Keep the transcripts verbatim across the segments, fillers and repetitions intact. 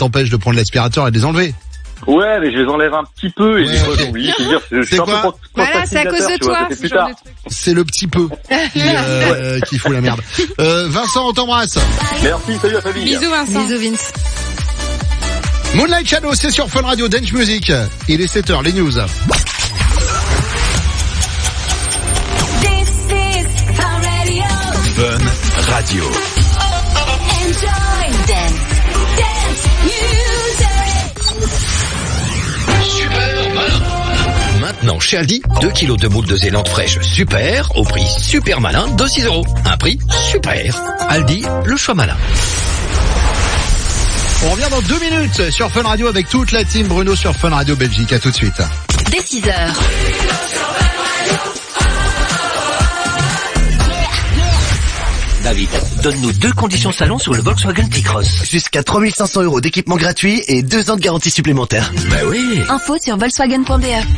t'empêche de prendre l'aspirateur et de les enlever. Ouais, mais je les enlève un petit peu et Ouais, des fois ok. j'oublie. Je veux dire, je C'est suis un quoi peu pro- Voilà, c'est à cause de tu vois, toi. ça fait ce plus genre tard. de truc. C'est le petit peu qui, euh, qui fout la merde. Euh, Vincent, on t'embrasse. Merci, salut la famille. Bisous Vincent. Bisous Vince. Moonlight Shadow, c'est sur Fun Radio Dance Music. Il est sept heures, les news. Fun Radio. Maintenant, chez Aldi, deux kilos de boules de Zélande fraîche super, au prix super malin de six euros. Un prix super. Aldi, le choix malin. On revient dans deux minutes sur Fun Radio avec toute la team Bruno sur Fun Radio Belgique. À tout de suite. Dès six heures. David, donne-nous deux conditions salon sur le Volkswagen T-Cross. Jusqu'à trois mille cinq cents euros d'équipement gratuit et deux ans de garantie supplémentaire. Bah oui. Info sur volkswagen point b e.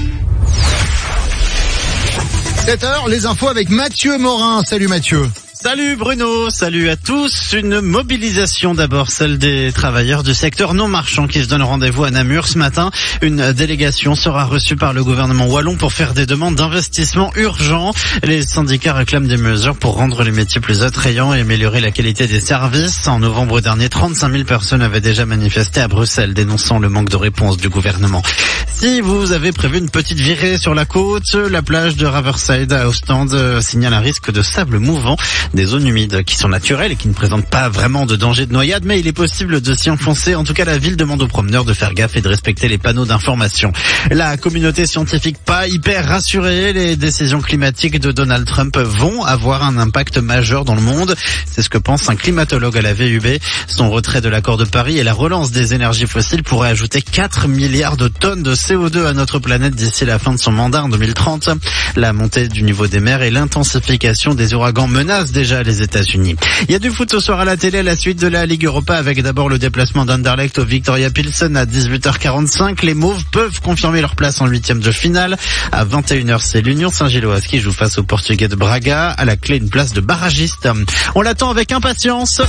sept heures, les infos avec Mathieu Morin. Salut Mathieu. Salut Bruno, salut à tous. Une mobilisation d'abord, celle des travailleurs du secteur non marchand qui se donnent rendez-vous à Namur ce matin. Une délégation sera reçue par le gouvernement wallon pour faire des demandes d'investissement urgents. Les syndicats réclament des mesures pour rendre les métiers plus attrayants et améliorer la qualité des services. En novembre dernier, trente-cinq mille personnes avaient déjà manifesté à Bruxelles, dénonçant le manque de réponse du gouvernement. Si vous avez prévu une petite virée sur la côte, la plage de Riverside à Ostende signale un risque de sable mouvant. Des zones humides qui sont naturelles et qui ne présentent pas vraiment de danger de noyade, mais il est possible de s'y enfoncer. En tout cas, la ville demande aux promeneurs de faire gaffe et de respecter les panneaux d'information. La communauté scientifique pas hyper rassurée. Les décisions climatiques de Donald Trump vont avoir un impact majeur dans le monde. C'est ce que pense un climatologue à la V U B. Son retrait de l'accord de Paris et la relance des énergies fossiles pourraient ajouter quatre milliards de tonnes de C O deux à notre planète d'ici la fin de son mandat en deux mille trente. La montée du niveau des mers et l'intensification des ouragans menacent déjà les États-Unis. Il y a du foot ce soir à la télé à la suite de la Ligue Europa avec d'abord le déplacement d'Anderlecht au Victoria Pilsen à dix-huit heures quarante-cinq. Les Mauves peuvent confirmer leur place en huitième de finale. À vingt et une heures, c'est l'Union Saint-Gilloise qui joue face au Portugais de Braga. À la clé, une place de barragiste. On l'attend avec impatience.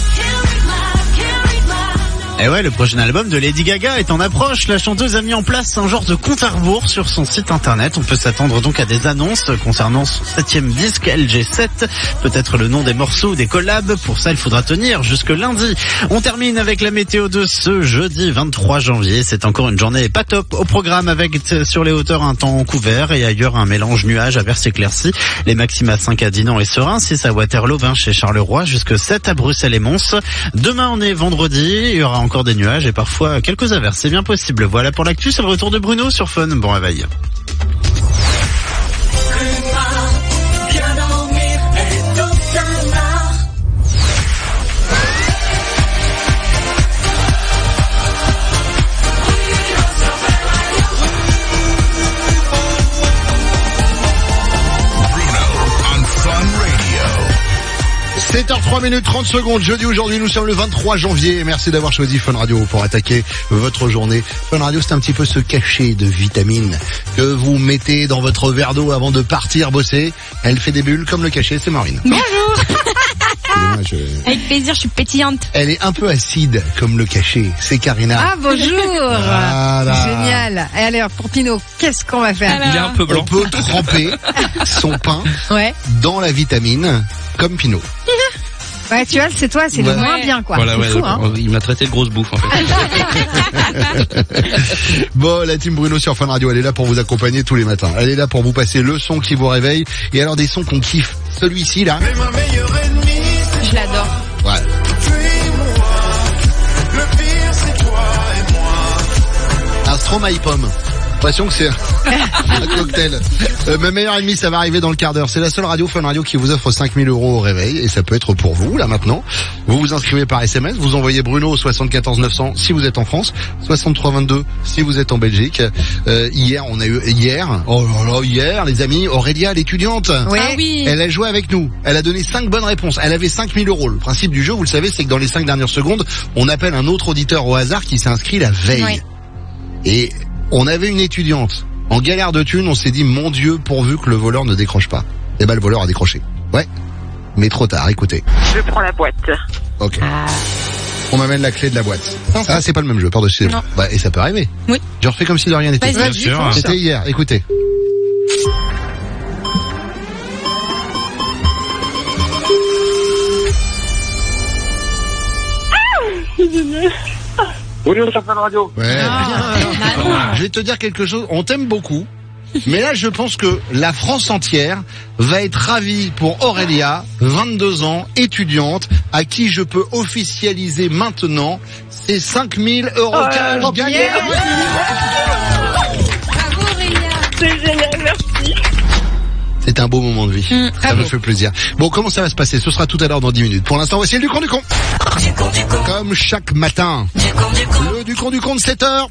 Et ouais, le prochain album de Lady Gaga est en approche. La chanteuse a mis en place un genre de compte à rebours sur son site internet. On peut s'attendre donc à des annonces concernant son septième disque L G sept. Peut-être le nom des morceaux ou des collabs. Pour ça, il faudra tenir jusque lundi. On termine avec la météo de ce jeudi vingt-trois janvier. C'est encore une journée pas top au programme avec sur les hauteurs un temps couvert et ailleurs un mélange nuages averses éclaircies. Les maxima cinq à Dinan et Serein, six à Waterloo, vingt chez Charleroi, jusque sept à Bruxelles et Mons. Demain, on est vendredi. Il y aura encore des nuages et parfois quelques averses, c'est bien possible. Voilà pour l'actu, c'est le retour de Bruno sur Fun. Bon réveil. sept heures trois minutes trente secondes, jeudi aujourd'hui, nous sommes le vingt-trois janvier. Merci d'avoir choisi Fun Radio pour attaquer votre journée. Fun Radio, c'est un petit peu ce cachet de vitamines que vous mettez dans votre verre d'eau avant de partir bosser. Elle fait des bulles comme le cachet, c'est Marine. Bonjour. Je... Avec plaisir, je suis pétillante. Elle est un peu acide comme le cachet, c'est Karina. Ah bonjour. Voilà. Génial. Et alors pour Pino, qu'est-ce qu'on va faire? Alors... Il est un peu blanc. On peut tremper son pain Ouais. dans la vitamine comme Pino. Ouais, tu vois, c'est toi, c'est Ouais. le moins bien quoi. Voilà, C'est ouais, fou, donc, hein. il m'a traité de grosse bouffe en fait. Bon, la team Bruno sur Fun Radio, elle est là pour vous accompagner tous les matins. Elle est là pour vous passer le son qui vous réveille. Et alors des sons qu'on kiffe. Celui-ci là. Je l'adore. Ouais. Un Stromae Pomme. L'impression que c'est un cocktail. Euh, ma meilleure ennemie, ça va arriver dans le quart d'heure. C'est la seule radio, Fun Radio, qui vous offre cinq mille euros au réveil. Et ça peut être pour vous, là, maintenant. Vous vous inscrivez par S M S. Vous envoyez Bruno au soixante-quatorze neuf cents si vous êtes en France. soixante-trois vingt-deux si vous êtes en Belgique. Euh, hier, on a eu, hier, oh là là, hier, les amis, Aurélia, l'étudiante. Ouais. Ah oui. Elle a joué avec nous. Elle a donné cinq bonnes réponses. Elle avait cinq mille euros. Le principe du jeu, vous le savez, c'est que dans les cinq dernières secondes, on appelle un autre auditeur au hasard qui s'est inscrit la veille. Ouais. Et on avait une étudiante en galère de thunes. On s'est dit, mon Dieu, pourvu que le voleur ne décroche pas. Et ben, le voleur a décroché. Ouais. Mais trop tard, écoutez. Je prends la boîte. Ok. On m'amène la clé de la boîte. Ah, c'est pas le même jeu, pardon. c'est- Non. Bah, et ça peut arriver. Oui. Je refais comme si de rien n'était. Vas-y. Bien sûr. C'était hier, écoutez. Bonjour, sur Fun Radio. Ouais. Ah, Je vais te dire quelque chose, on t'aime beaucoup. Mais là, je pense que la France entière va être ravie pour Aurélia, vingt-deux ans, étudiante, à qui je peux officialiser maintenant ces cinq mille euros cash gagnés. Bravo Aurélia. C'est génial, merci. C'est un beau moment de vie. Mmh, ça bravo. me fait plaisir. Bon, comment ça va se passer? Ce sera tout à l'heure dans dix minutes. Pour l'instant, voici le Ducon du con. Comme chaque matin. Le Ducon du con de sept heures.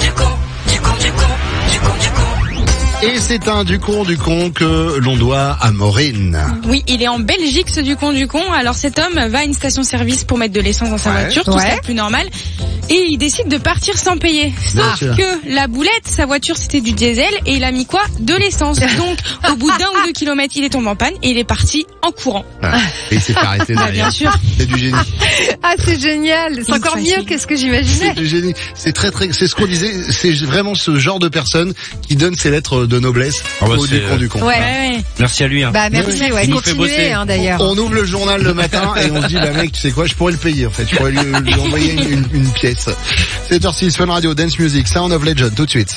Et c'est un Ducon du con que l'on doit à Maureen. Oui, il est en Belgique, ce du con du con. Alors cet homme va à une station-service pour mettre de l'essence dans sa Ouais. voiture, tout Ouais. ce qui est plus normal. Et il décide de partir sans payer. Bien Sauf sûr. que la boulette, sa voiture c'était du diesel et il a mis quoi? De l'essence. Donc au bout d'un ou deux kilomètres, il est tombé en panne et il est parti en courant. Voilà. Et il s'est fait arrêter Bah, derrière. bien sûr. C'est du génie. Ah, c'est génial. C'est Il encore fascine. mieux que ce que C'est j'imaginais. du génie. C'est très très, c'est ce qu'on disait. C'est vraiment ce genre de personne qui donne ses lettres de noblesse Ah bah, au c'est, Ducon du con. Ouais. Ouais. Merci à lui. Hein. Bah, merci, ouais. Il nous fait Continuez, bosser. hein, d'ailleurs. On ouvre le journal le matin et on se dit, bah mec, tu sais quoi, je pourrais le payer en fait. Je pourrais lui, lui envoyer une, une, une pièce. sept heures six, Fun Radio, Dance Music, Sound of Legend, tout de suite.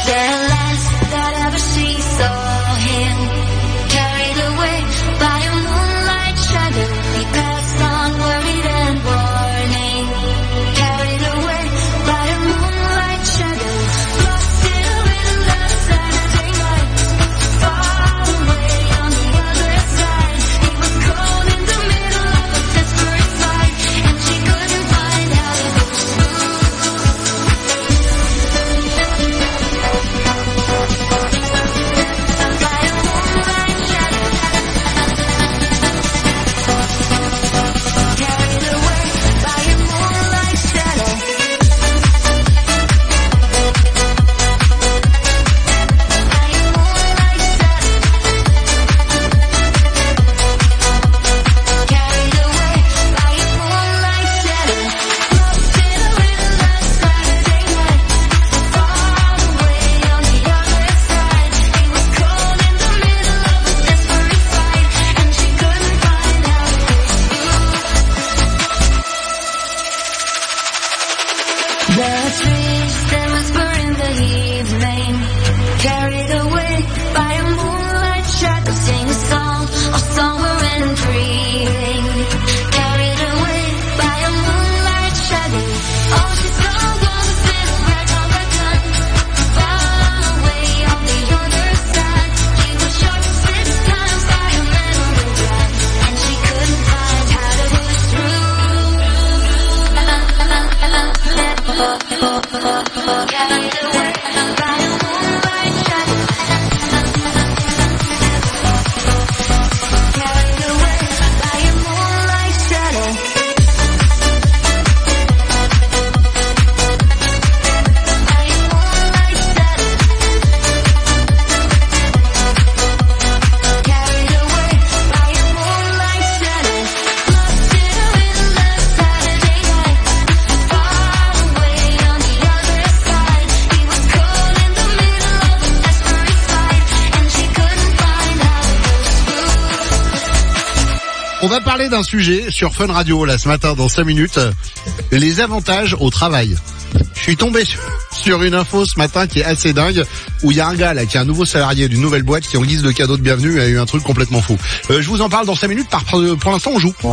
On va parler d'un sujet sur Fun Radio là ce matin dans cinq minutes, les avantages au travail. Je suis tombé sur, sur une info ce matin qui est assez dingue, où il y a un gars là qui est un nouveau salarié d'une nouvelle boîte qui en guise de cadeau de bienvenue a eu un truc complètement fou. Euh, je vous en parle dans cinq minutes, par, pour l'instant on joue. Le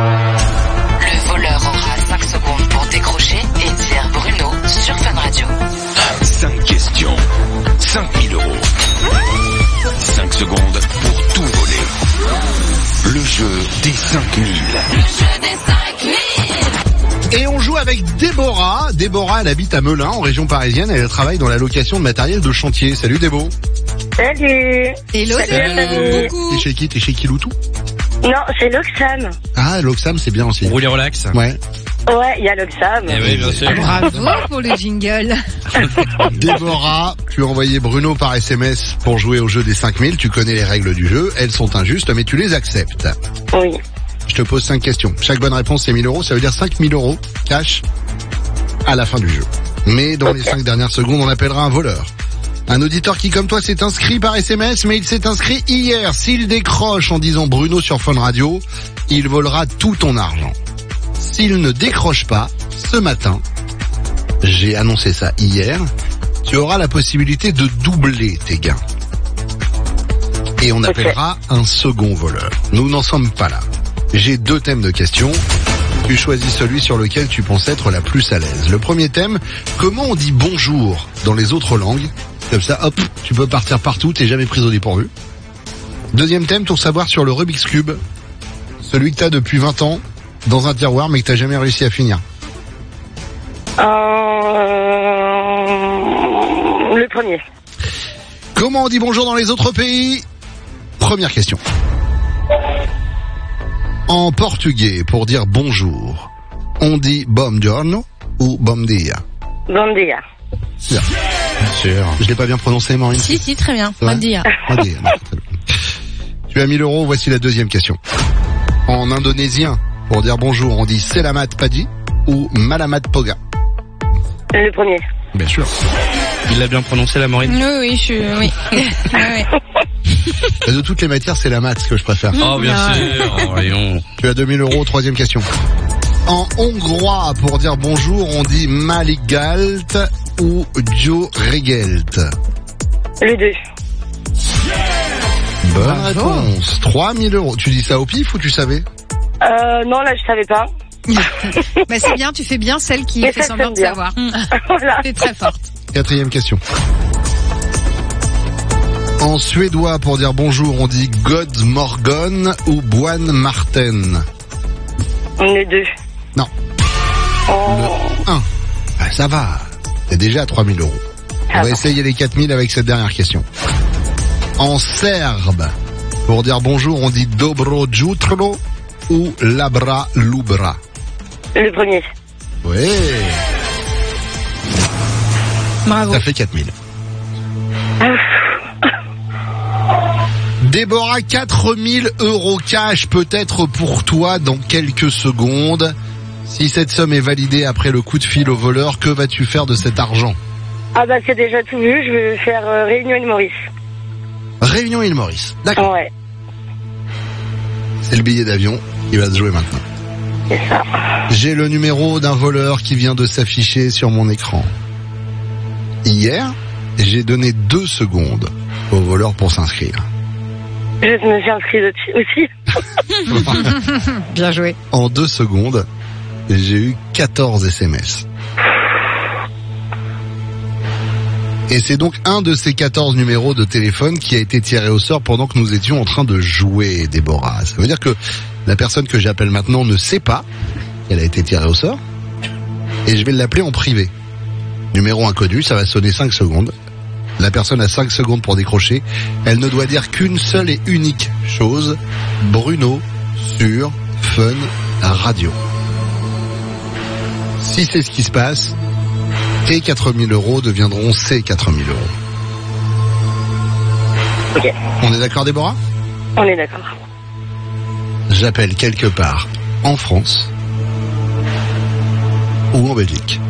voleur aura cinq secondes pour décrocher et dire Bruno sur Fun Radio. cinq questions, cinq mille euros. cinq secondes pour tout voler. Le jeu des cinq mille. Et on joue avec Déborah. Déborah, elle habite à Melun, en région parisienne. Elle travaille dans la location de matériel de chantier. Salut Débo. Salut. Hello, Salut. Beaucoup. T'es chez qui? T'es chez Kiloutou? Non, c'est l'Oxam. Ah, l'Oxam, c'est bien aussi. Rouler relax. Ouais. Ouais, il y a l'Oxam. Eh oui, bien sûr. Bravo pour le jingle. Déborah, tu as envoyé Bruno par S M S pour jouer au jeu des cinq mille. Tu connais les règles du jeu. Elles sont injustes, mais tu les acceptes. Oui. Je te pose cinq questions. Chaque bonne réponse, c'est mille euros. Ça veut dire cinq mille euros cash à la fin du jeu. Mais dans les cinq dernières secondes, on appellera un voleur. Un auditeur qui, comme toi, s'est inscrit par S M S, mais il s'est inscrit hier. S'il décroche en disant Bruno sur Fun Radio, il volera tout ton argent. S'il ne décroche pas, ce matin, j'ai annoncé ça hier, tu auras la possibilité de doubler tes gains. Et on appellera un second voleur. Nous n'en sommes pas là. J'ai deux thèmes de questions. Tu choisis celui sur lequel tu penses être la plus à l'aise. Le premier thème, comment on dit bonjour dans les autres langues? Comme ça, hop, tu peux partir partout, t'es jamais pris au dépourvu. Deuxième thème, pour savoir sur le Rubik's Cube. Celui que t'as depuis vingt ans, dans un tiroir, mais que t'as jamais réussi à finir. Euh... Le premier. Comment on dit bonjour dans les autres pays? Première question. En portugais, pour dire bonjour, on dit bom giorno ou bom dia? Bon dia. Bien sûr. Je l'ai pas bien prononcé, Maureen? Si, si, très bien. Ouais. Bon dia. Bon dia. Tu as mille euros, voici la deuxième question. En indonésien, pour dire bonjour, on dit selamat pagi ou malamat poga? Le premier. Bien sûr. Il l'a bien prononcé, la Maureen? Oui, oui, je suis, oui. Ouais, ouais. De toutes les matières, c'est la maths que je préfère. Oh, bien Ah. sûr. Oh, voyons. Tu as deux mille euros, troisième question. En hongrois, pour dire bonjour, on dit maligalt ou jo regelt? Le deux. Bonne Bravo. réponse. trois mille euros. Tu dis ça au pif ou tu savais? Euh, non, là, je savais pas. Bah c'est bien, tu fais bien celle qui Mais fait ça, semblant c'est de bien. savoir. Voilà. T'es très forte. Quatrième question. En suédois, pour dire bonjour, on dit God Morgon ou Buon Marten? Le deux. Non. Oh. Le un. Ah, ça va. T'es déjà à trois mille euros. On va essayer les quatre mille avec cette dernière question. En serbe, pour dire bonjour, on dit Dobro jutro ou Labra Lubra? Le premier. Oui. Bravo. Ça fait quatre mille. Déborah, quatre mille euros cash peut-être pour toi dans quelques secondes. Si cette somme est validée après le coup de fil au voleur, que vas-tu faire de cet argent? Ah bah c'est déjà tout vu, je vais faire euh, Réunion et Maurice. Réunion île Maurice. D'accord. Ouais, C'est le billet d'avion qui va se jouer maintenant. c'est ça. J'ai le numéro d'un voleur qui vient de s'afficher sur mon écran. Hier, j'ai donné deux secondes au voleur pour s'inscrire. Je me suis inscrite aussi. Bien joué. En deux secondes, j'ai eu quatorze S M S. Et c'est donc un de ces quatorze numéros de téléphone qui a été tiré au sort pendant que nous étions en train de jouer, Déborah. Ça veut dire que la personne que j'appelle maintenant ne sait pas qu'elle a été tirée au sort. Et je vais l'appeler en privé. Numéro inconnu, ça va sonner cinq secondes. La personne a cinq secondes pour décrocher. Elle ne doit dire qu'une seule et unique chose. Bruno sur Fun Radio. Si c'est ce qui se passe, tes quatre mille euros deviendront ces quatre mille euros. Ok, On est d'accord, Déborah? on est d'accord. J'appelle quelque part en France ou en Belgique.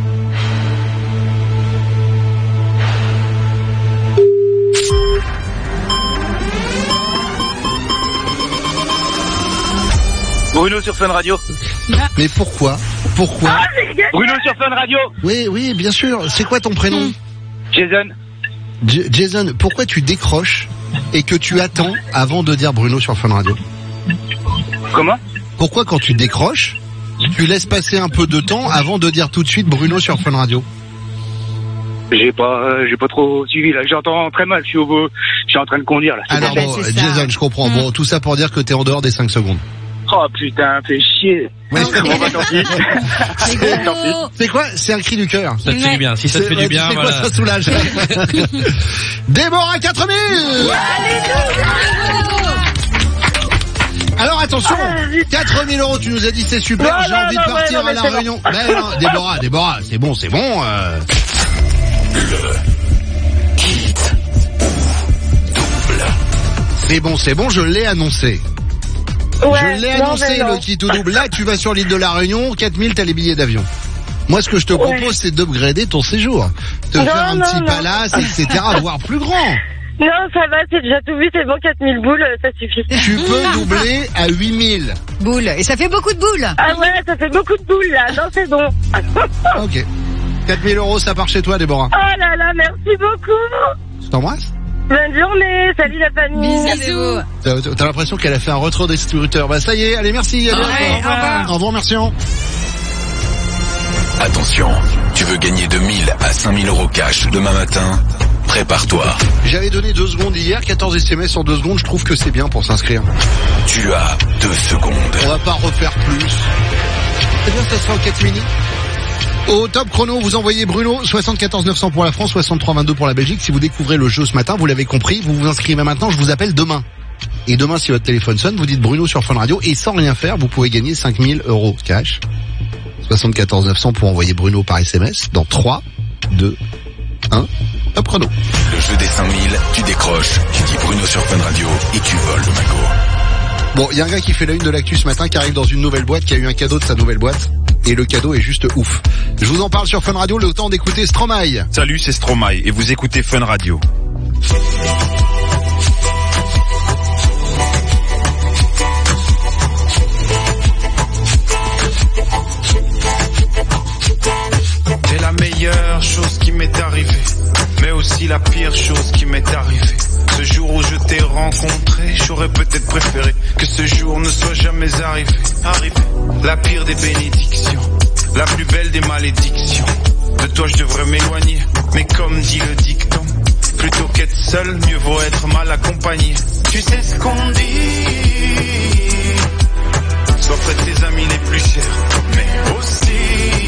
Bruno sur Fun Radio. Mais pourquoi? Pourquoi? Bruno sur Fun Radio. Oui, oui, bien sûr. C'est quoi ton prénom? Jason. J- Jason, pourquoi tu décroches et que tu attends avant de dire Bruno sur Fun Radio? Comment? Pourquoi quand tu décroches, tu laisses passer un peu de temps avant de dire tout de suite Bruno sur Fun Radio? J'ai pas, euh, j'ai pas trop suivi là. J'entends très mal. Je suis au beau. Je suis en train de conduire là. Alors ben, bon, c'est ça. Jason, je comprends. Bon, tout ça pour dire que t'es en dehors des cinq secondes. Oh putain, fais chier. Ouais. Bon bah tant pis. Tant pis. C'est quoi? C'est un cri du cœur. Ça te fait du bien. Si ça te C'est- fait ouais, du bien, tu sais quoi, voilà. ça soulage. Déborah, quatre mille. Alors attention, quatre mille euros, tu nous as dit c'est super, Non, j'ai non, envie non, de partir ouais, non, à la mais c'est réunion. Mais non, Déborah, Déborah, c'est bon, c'est bon. Euh... C'est bon, c'est bon, je l'ai annoncé. Ouais, Je l'ai non, annoncé, mais non. le qui tout double. Là, tu vas sur l'île de la Réunion, quatre mille, t'as les billets d'avion. Moi, ce que je te propose, Ouais. c'est d'upgrader ton séjour. Te Non, faire un non, petit non. palace, et cetera, voire plus grand. Non, ça va, c'est déjà tout vu, c'est bon, quatre mille boules, euh, ça suffit. Tu peux doubler à huit mille. Boule. Et ça fait beaucoup de boules. Ah ouais, ça fait beaucoup de boules, là. Non, c'est bon. Ok. quatre mille euros, ça part chez toi, Déborah. Oh là là, merci beaucoup. Je t'embrasse. Bonne journée, salut la famille. Bisous. T'as, t'as l'impression qu'elle a fait un retour des distributeurs. Bah, ça y est, allez, merci. Allez, Ouais, au revoir. au revoir, merci. Attention, tu veux gagner de mille à cinq mille euros cash demain matin? Prépare-toi. J'avais donné deux secondes hier, quatorze S M S en deux secondes, je trouve que c'est bien pour s'inscrire. Tu as deux secondes. On va pas refaire plus. C'est bien, ça se fait en quatre minutes. Au top chrono, vous envoyez Bruno, soixante-quatorze neuf cents pour la France, soixante-trois vingt-deux pour la Belgique. Si vous découvrez le jeu ce matin, vous l'avez compris, vous vous inscrivez maintenant, je vous appelle demain. Et demain, si votre téléphone sonne, vous dites Bruno sur Fun Radio, et sans rien faire, vous pouvez gagner cinq mille euros cash. soixante-quatorze neuf cents pour envoyer Bruno par S M S dans trois, deux, un, top chrono. Le jeu des cinq mille, tu décroches, tu dis Bruno sur Fun Radio et tu voles le magot. Bon, il y a un gars qui fait la une de l'actu ce matin, qui arrive dans une nouvelle boîte, qui a eu un cadeau de sa nouvelle boîte. Et le cadeau est juste ouf. Je vous en parle sur Fun Radio, le temps d'écouter Stromae. Salut, c'est Stromae et vous écoutez Fun Radio. C'est la meilleure chose qui m'est arrivée, mais aussi la pire chose qui m'est arrivée. Ce jour où je t'ai rencontré, j'aurais peut-être préféré que ce jour ne soit jamais arrivé. Arrivé. La pire des bénédictions, la plus belle des malédictions. De toi je devrais m'éloigner, mais comme dit le dicton, plutôt qu'être seul, mieux vaut être mal accompagné. Tu sais ce qu'on dit, sois près de tes amis les plus chers, mais aussi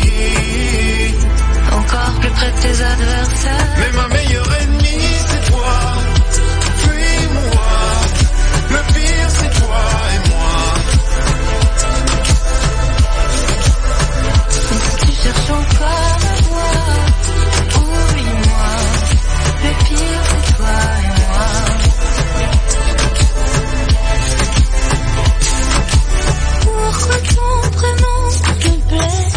encore plus près de tes adversaires. Mais ma meilleure ennemie c'est toi. Fuis-moi. Le pire c'est toi et moi. Et si tu cherches encore à voir, oublie-moi. Le pire c'est toi et moi. Pourquoi ton prénom me blesse?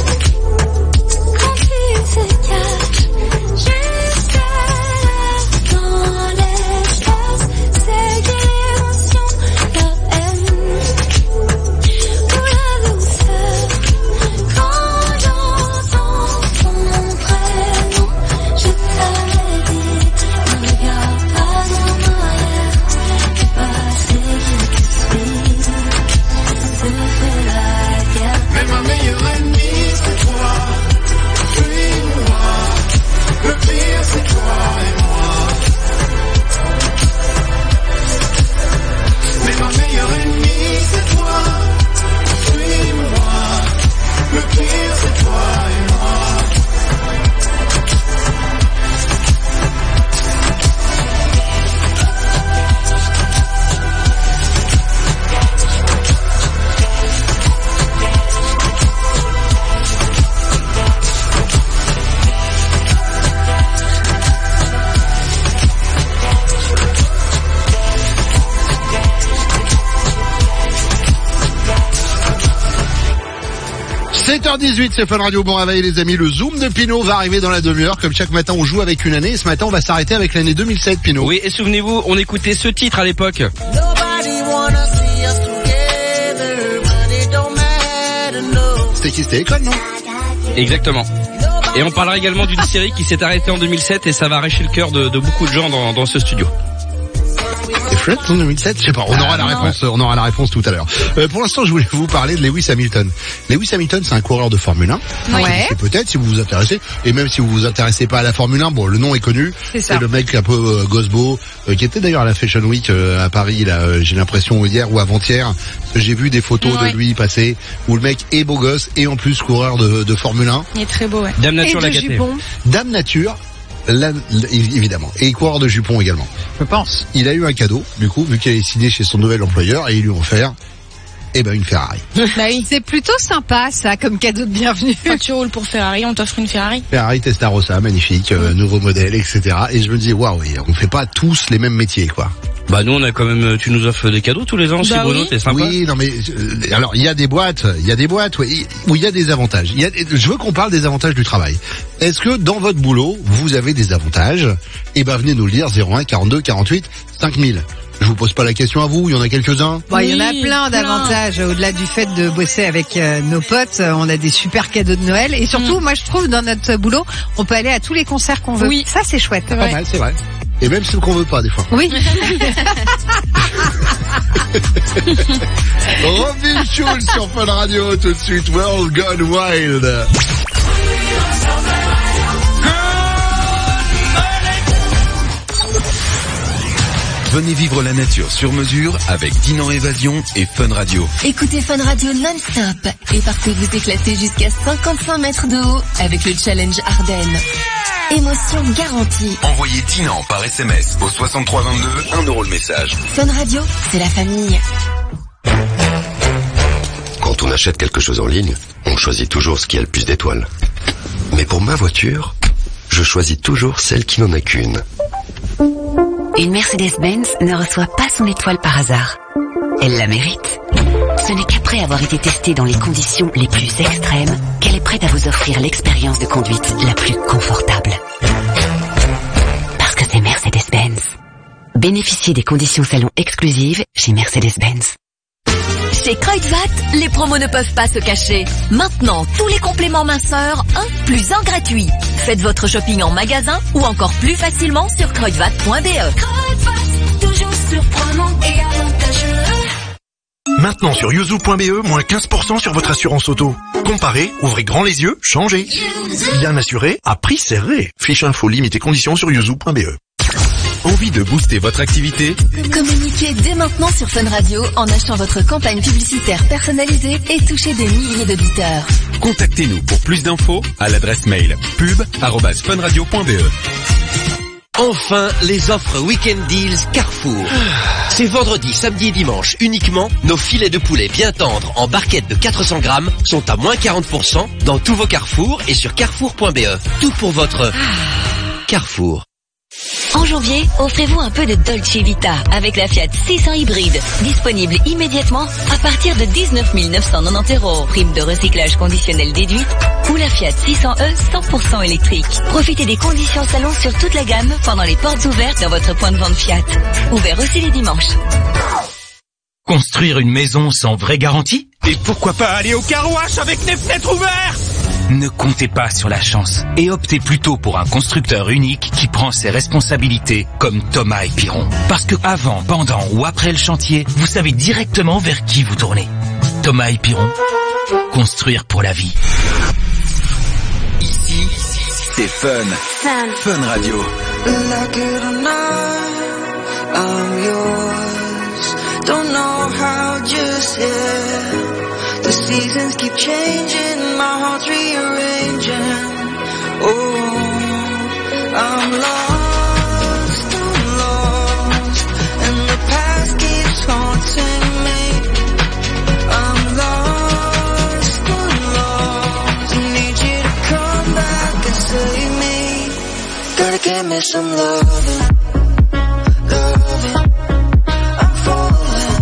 Se cache jusqu'à l'air dans l'espace. C'est que l'émotion, la haine ou la douceur. Quand j'entends ton prénom, je t'avais dit, ne regarde pas en arrière. Le passé qui te suit se fait la guerre. Mais ma meilleure ennemie c'est toi. Le pire c'est toi et moi. Mais ma meilleure ennemie c'est toi. Suis-moi. Le pire c'est toi et moi. sept heures dix-huit, c'est Fun Radio, bon réveil les amis, le Zoom de Pinot va arriver dans la demi-heure, comme chaque matin on joue avec une année, et ce matin on va s'arrêter avec l'année deux mille sept, Pinot. Oui, et souvenez-vous, on écoutait ce titre à l'époque. C'était qui, c'était École, non? Exactement. Et on parlera également d'une série qui s'est arrêtée en deux mille sept et ça va arracher le cœur de, de beaucoup de gens dans, dans ce studio. C'est Friends en deux mille sept, je sais pas, on aura la réponse, on aura la réponse tout à l'heure. Euh, pour l'instant, je voulais vous parler de Lewis Hamilton. Lewis Hamilton, c'est un coureur de Formule un. Ouais. C'est peut-être si vous vous intéressez, et même si vous vous intéressez pas à la Formule un, bon, le nom est connu. C'est ça. C'est le mec un peu euh, Gosbo, euh, qui était d'ailleurs à la Fashion Week euh, à Paris, là, euh, j'ai l'impression hier ou avant-hier. J'ai vu des photos Ouais. de lui passer, où le mec est beau gosse et en plus coureur de, de Formule un. Il est très beau, ouais. Dame Nature Et l'a de gâté. jupons. Dame Nature, la- la- évidemment, et coureur de jupons également. Je pense. Il a eu un cadeau, du coup, vu qu'il a signé chez son nouvel employeur, et ils lui ont offert, eh ben, une Ferrari. Bah oui. C'est plutôt sympa, ça, comme cadeau de bienvenue. Quand tu roules pour Ferrari, on t'offre une Ferrari. Ferrari Testarossa, magnifique, euh, nouveau modèle, et cetera. Et je me dis, waouh, on fait pas tous les mêmes métiers, quoi. Bah nous on a quand même, tu nous offres des cadeaux tous les ans, si Bah Bruno, oui. t'es sympa. Oui, non mais euh, alors il y a des boîtes, il y a des boîtes ouais, où il y a des avantages. Il y a, je veux qu'on parle des avantages du travail. Est-ce que dans votre boulot vous avez des avantages? Eh ben venez nous le dire zéro un quarante-deux quarante-huit cinq mille. Je vous pose pas la question à vous, il y en a quelques-uns. Bon, il y en a Oui, plein plein. d'avantages au-delà du fait de bosser avec euh, nos potes. euh, On a des super cadeaux de Noël et surtout, moi je trouve dans notre boulot, on peut aller à tous les concerts qu'on veut. Oui. Ça c'est chouette. Pas mal, c'est vrai. Et même ceux qu'on veut pas des fois. Oui. Robin Schulz sur Fun Radio tout de suite. World Gone Wild. Venez vivre la nature sur mesure avec Dinan Évasion et Fun Radio. Écoutez Fun Radio non-stop et partez vous éclater jusqu'à cinquante-cinq mètres de haut avec le challenge Ardennes. Émotion garantie. Envoyez Dinan par S M S au soixante-trois vingt-deux, un euro le message. Fun Radio, c'est la famille. Quand on achète quelque chose en ligne, on choisit toujours ce qui a le plus d'étoiles. Mais pour ma voiture, je choisis toujours celle qui n'en a qu'une. Une Mercedes-Benz ne reçoit pas son étoile par hasard. Elle la mérite. Ce n'est qu'après avoir été testée dans les conditions les plus extrêmes qu'elle est prête à vous offrir l'expérience de conduite la plus confortable. Parce que c'est Mercedes-Benz. Bénéficiez des conditions salon exclusives chez Mercedes-Benz. Chez Kruidvat, les promos ne peuvent pas se cacher. Maintenant, tous les compléments minceurs, un plus un gratuit. Faites votre shopping en magasin ou encore plus facilement sur kruidvat point b e. Kruidvat, toujours surprenant et avantageux. Maintenant sur yuzu point b e, moins quinze pour cent sur votre assurance auto. Comparez, ouvrez grand les yeux, changez. Bien assuré, à prix serré. Fiche info, limite et conditions sur yuzu point b e. Envie de booster votre activité? Communiquez dès maintenant sur Fun Radio en achetant votre campagne publicitaire personnalisée et touchez des milliers d'auditeurs. Contactez-nous pour plus d'infos à l'adresse mail pub arobase funradio point b e. Enfin, les offres Weekend Deals Carrefour. C'est vendredi, samedi et dimanche uniquement. Nos filets de poulet bien tendres en barquette de quatre cents grammes sont à moins quarante pour cent dans tous vos Carrefour et sur carrefour point b e. Tout pour votre Carrefour. En janvier, offrez-vous un peu de Dolce Vita avec la Fiat six cents hybride, disponible immédiatement à partir de dix-neuf mille neuf cent quatre-vingt-dix euros, prime de recyclage conditionnel déduite, ou la Fiat six cents E cent pour cent électrique. Profitez des conditions salon sur toute la gamme pendant les portes ouvertes dans votre point de vente Fiat. Ouvert aussi les dimanches. Construire une maison sans vraie garantie? Et pourquoi pas aller au car wash avec les fenêtres ouvertes? Ne comptez pas sur la chance et optez plutôt pour un constructeur unique qui prend ses responsabilités comme Thomas et Piron. Parce que avant, pendant ou après le chantier, vous savez directement vers qui vous tournez. Thomas et Piron, construire pour la vie. Ici, c'est Fun. Fun. Fun Radio. Like it or not, I'm yours. Don't know how, just yeah. The seasons keep changing, my heart's rearranging. Oh, I'm lost, I'm lost, and the past keeps haunting me. I'm lost, I'm lost, I need you to come back and save me. Gotta give me some loving, loving. I'm falling.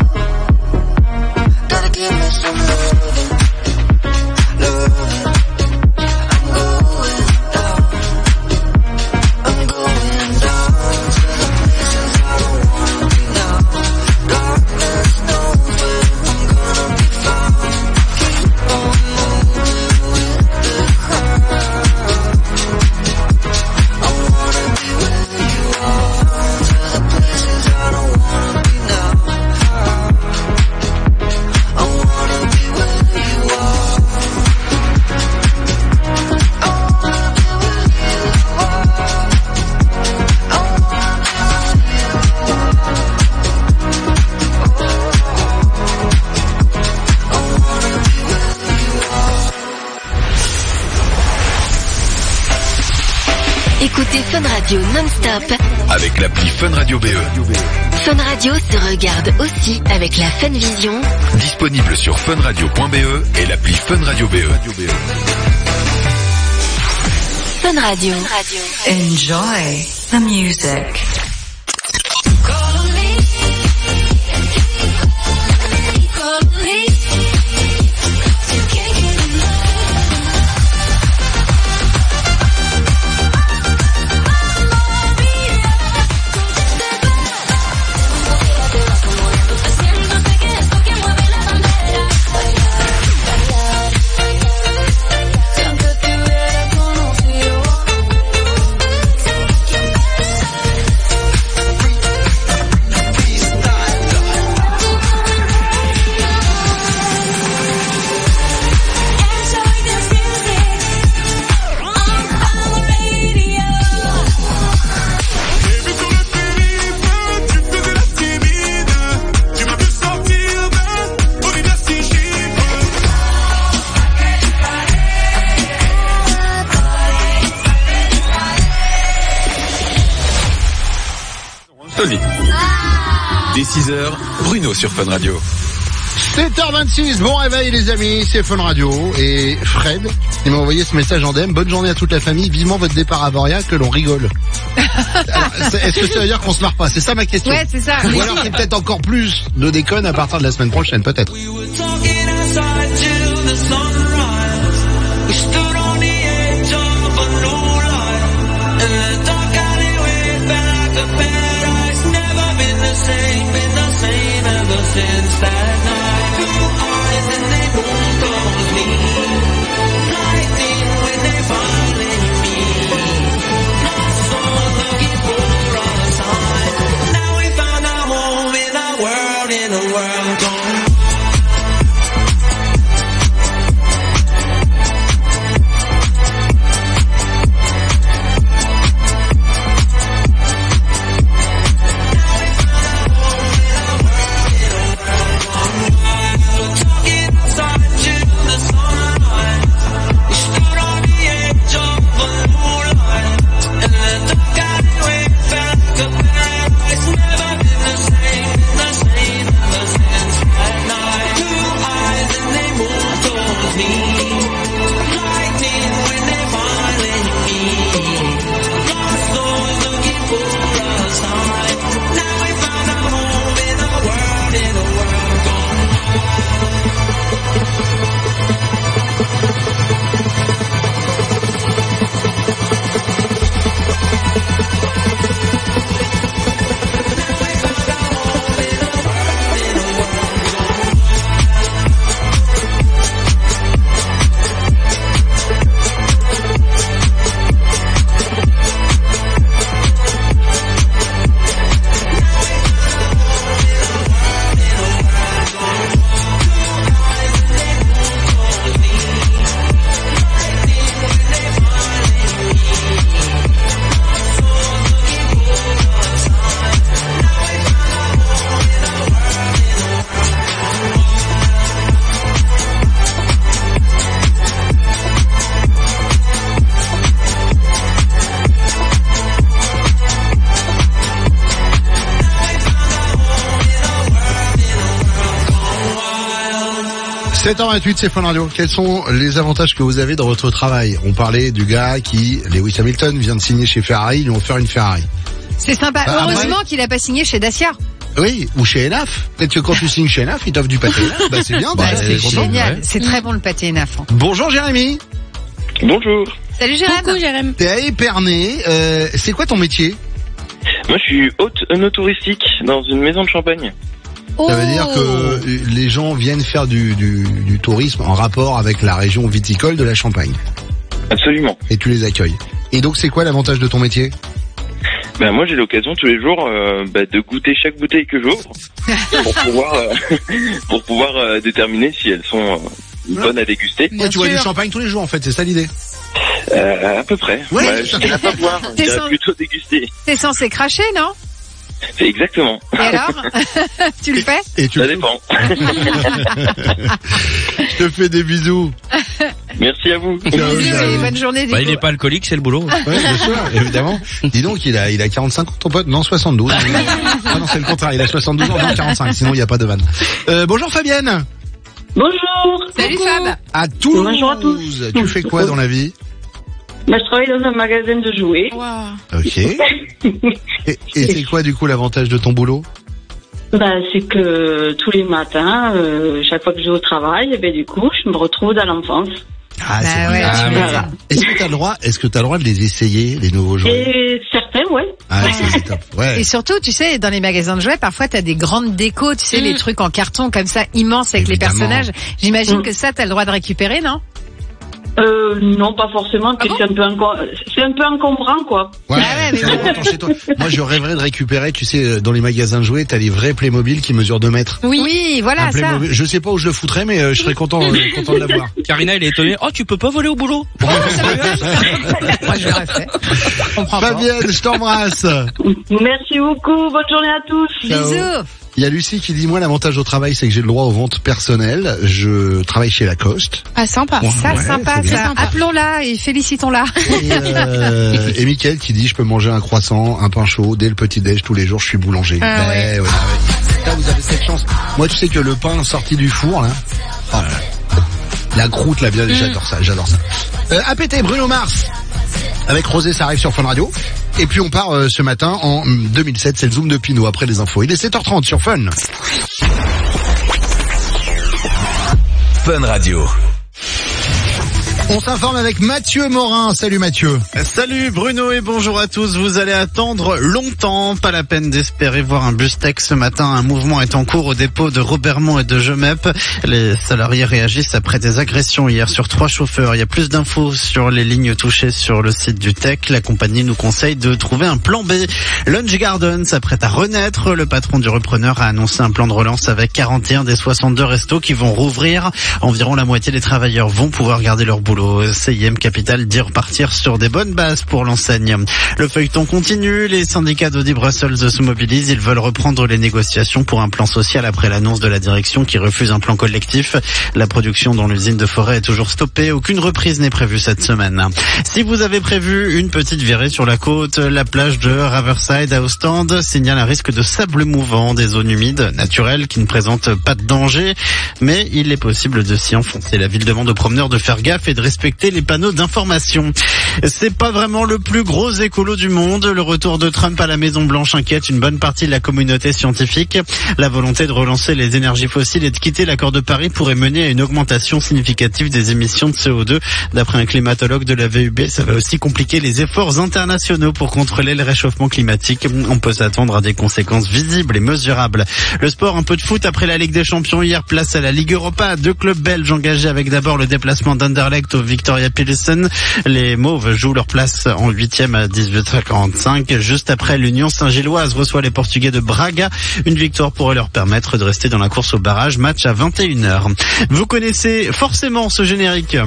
Gotta give me some loving, loving. I'm going down, I'm going down to the places I don't wanna be now. Darkness knows where I'm gonna be found. Keep on moving with the crowd. I wanna be where you are, to the places I don't wanna be now. I wanna be where you are. I wanna be where you are. I wanna be where you are. I wanna be where you are. Écoutez Fun Radio non-stop. Avec l'appli Fun Radio B E. Fun Radio se regarde aussi avec la Fun Vision. Disponible sur funradio point b e et l'appli Fun Radio B E. Fun Radio. Enjoy the music. Call me Tony. Dès six heures, Bruno sur Fun Radio. sept heures vingt-six, bon réveil les amis, c'est Fun Radio. Et Fred, il m'a envoyé ce message en D M. Bonne journée à toute la famille, vivement votre départ à Boria, que l'on rigole. Alors, est-ce que ça veut dire qu'on se marre pas? C'est ça ma question. Ouais, c'est ça. Ou alors c'est peut-être encore plus de déconne à partir de la semaine prochaine, peut-être. Since that night, two eyes and they both told me, lightning when they finally meet. Lost soul looking for a sign. Now we found our home in a world, in a world gone. sept heures vingt-huit, c'est Fun Radio. Quels sont les avantages que vous avez dans votre travail? On parlait du gars qui, Lewis Hamilton, vient de signer chez Ferrari, ils lui ont offert une Ferrari. C'est sympa. Bah, Heureusement après... qu'il a pas signé chez Dacia. Oui, ou chez Enaf. Peut-être que quand tu signes chez Enaf, ils t'offrent du pâté Enaf. Bah, c'est bien. Bah, bah, c'est content. génial. Ouais. C'est très bon le pâté Enaf. Bonjour Jérémy. Bonjour. Salut Jérém. Coucou Jérém. T'es à Épernay. Euh, c'est quoi ton métier? Moi, je suis hôte œnotouristique dans une maison de champagne. Ça veut dire que les gens viennent faire du, du, du tourisme en rapport avec la région viticole de la Champagne. Absolument. Et tu les accueilles. Et donc c'est quoi l'avantage de ton métier? Ben moi j'ai l'occasion tous les jours euh, bah, de goûter chaque bouteille que j'ouvre pour pouvoir euh, pour pouvoir euh, déterminer si elles sont euh, bonnes à déguster. Ouais, tu vois du champagne tous les jours en fait, c'est ça l'idée? Euh, à peu près. Ouais, ouais, je dirais pas boire, je dirais sans... plutôt déguster. T'es censé cracher, non? C'est exactement. Et alors? Tu le fais? Et tu Ça le dépend. Je te fais des bisous. Merci à vous. Bisous et bonne journée. Bah, il est pas alcoolique, c'est le boulot. Ouais, bien sûr, évidemment. Dis donc, il a, il a quarante-cinq ans, ton pote? Non, soixante-douze. Ah non, c'est le contraire, il a soixante-douze ans, non, quarante-cinq, sinon il n'y a pas de vanne. Euh, bonjour Fabienne. Bonjour. Salut Fab. À Toulouse. Bonjour à tous. Tu fais quoi dans la vie? Bah, je travaille dans un magasin de jouets. Wow. Ok. Et, et c'est quoi du coup l'avantage de ton boulot? Bah, c'est que tous les matins, euh, chaque fois que je vais au travail, eh ben, du coup, je me retrouve dans l'enfance. Ah, Bah c'est ouais, bien. tu Ah, m'étonnes. voilà. Est-ce que t'as le droit, est-ce que t'as le droit de les essayer, les nouveaux jouets? Et certains, ouais. Ah, c'est c'est top. Ouais. Et surtout, tu sais, dans les magasins de jouets, parfois t'as des grandes décos, tu sais, Mm. les trucs en carton comme ça, immenses avec Évidemment. les personnages. J'imagine Mm. que ça, t'as le droit de récupérer, non? Euh, non, pas forcément, Ah parce que c'est un peu encom- c'est un peu encombrant, quoi. Ouais, Ah ouais, mais c'est bon. important chez toi. Moi, je rêverais de récupérer, tu sais, dans les magasins de jouets, t'as les vrais Playmobil qui mesurent deux mètres. Oui, oui, voilà, Un ça. Playmobil. Je sais pas où je le foutrais, mais euh, je serais content, euh, content de l'avoir. Karina, elle est étonnée. Oh, tu peux pas voler au boulot? Moi, je l'aurais fait. Je comprends pas. Fabienne, je t'embrasse. Merci beaucoup, bonne journée à tous. Ciao. Bisous. Il y a Lucie qui dit, moi, l'avantage au travail, c'est que j'ai le droit aux ventes personnelles. Je travaille chez Lacoste. Ah, sympa. Ouais, Ça, ouais, sympa, c'est bien. ça. Appelons-la et félicitons-la. Et, euh, et Mickaël qui dit, je peux manger un croissant, un pain chaud, dès le petit-déj, tous les jours, je suis boulanger. Ah, Ben, ouais. ouais, ouais. Là, vous avez cette chance. Moi, tu sais que le pain sorti du four, là, oh là là. La croûte, là, bien, Mm. j'adore ça, j'adore ça. Euh, A P T, Bruno Mars. Avec Rosé, ça arrive sur Fun Radio. Et puis on part euh, ce matin en deux mille sept, c'est le Zoom de Pinot après les infos. Il est sept heures trente sur Fun. Fun Radio. On s'informe avec Mathieu Morin. Salut Mathieu. Salut Bruno et bonjour à tous. Vous allez attendre longtemps. Pas la peine d'espérer voir un bus tech ce matin. Un mouvement est en cours au dépôt de Robermont et de Gemep. Les salariés réagissent après des agressions hier sur trois chauffeurs. Il y a plus d'infos sur les lignes touchées sur le site du Tech. La compagnie nous conseille de trouver un plan B. Lunch Garden s'apprête à renaître. Le patron du repreneur a annoncé un plan de relance avec quarante et un des soixante-deux restos qui vont rouvrir. Environ la moitié des travailleurs vont pouvoir garder leur boulot. C I M Capital dit repartir sur des bonnes bases pour l'enseigne. Le feuilleton continue, les syndicats d'Audi Brussels se mobilisent, ils veulent reprendre les négociations pour un plan social après l'annonce de la direction qui refuse un plan collectif. La production dans l'usine de Forêt est toujours stoppée, aucune reprise n'est prévue cette semaine. Si vous avez prévu une petite virée sur la côte, la plage de Riverside à Ostende signale un risque de sable mouvant, des zones humides naturelles qui ne présentent pas de danger, mais il est possible de s'y enfoncer. La ville demande aux promeneurs de faire gaffe et de respecter les panneaux d'information. C'est pas vraiment le plus gros écolo du monde. Le retour de Trump à la Maison Blanche inquiète une bonne partie de la communauté scientifique. La volonté de relancer les énergies fossiles et de quitter l'accord de Paris pourrait mener à une augmentation significative des émissions de C O deux. D'après un climatologue de la V U B, ça va aussi compliquer les efforts internationaux pour contrôler le réchauffement climatique. On peut s'attendre à des conséquences visibles et mesurables. Le sport, un peu de foot après la Ligue des Champions hier, place à la Ligue Europa. Deux clubs belges engagés avec d'abord le déplacement d'Anderlecht au Victoria Pilsen. Les Mauves jouent leur place en huitième à dix-huit heures quarante-cinq. Juste après, l'Union Saint-Gilloise reçoit les Portugais de Braga. Une victoire pourrait leur permettre de rester dans la course au barrage. Match à vingt et une heures. Vous connaissez forcément ce générique.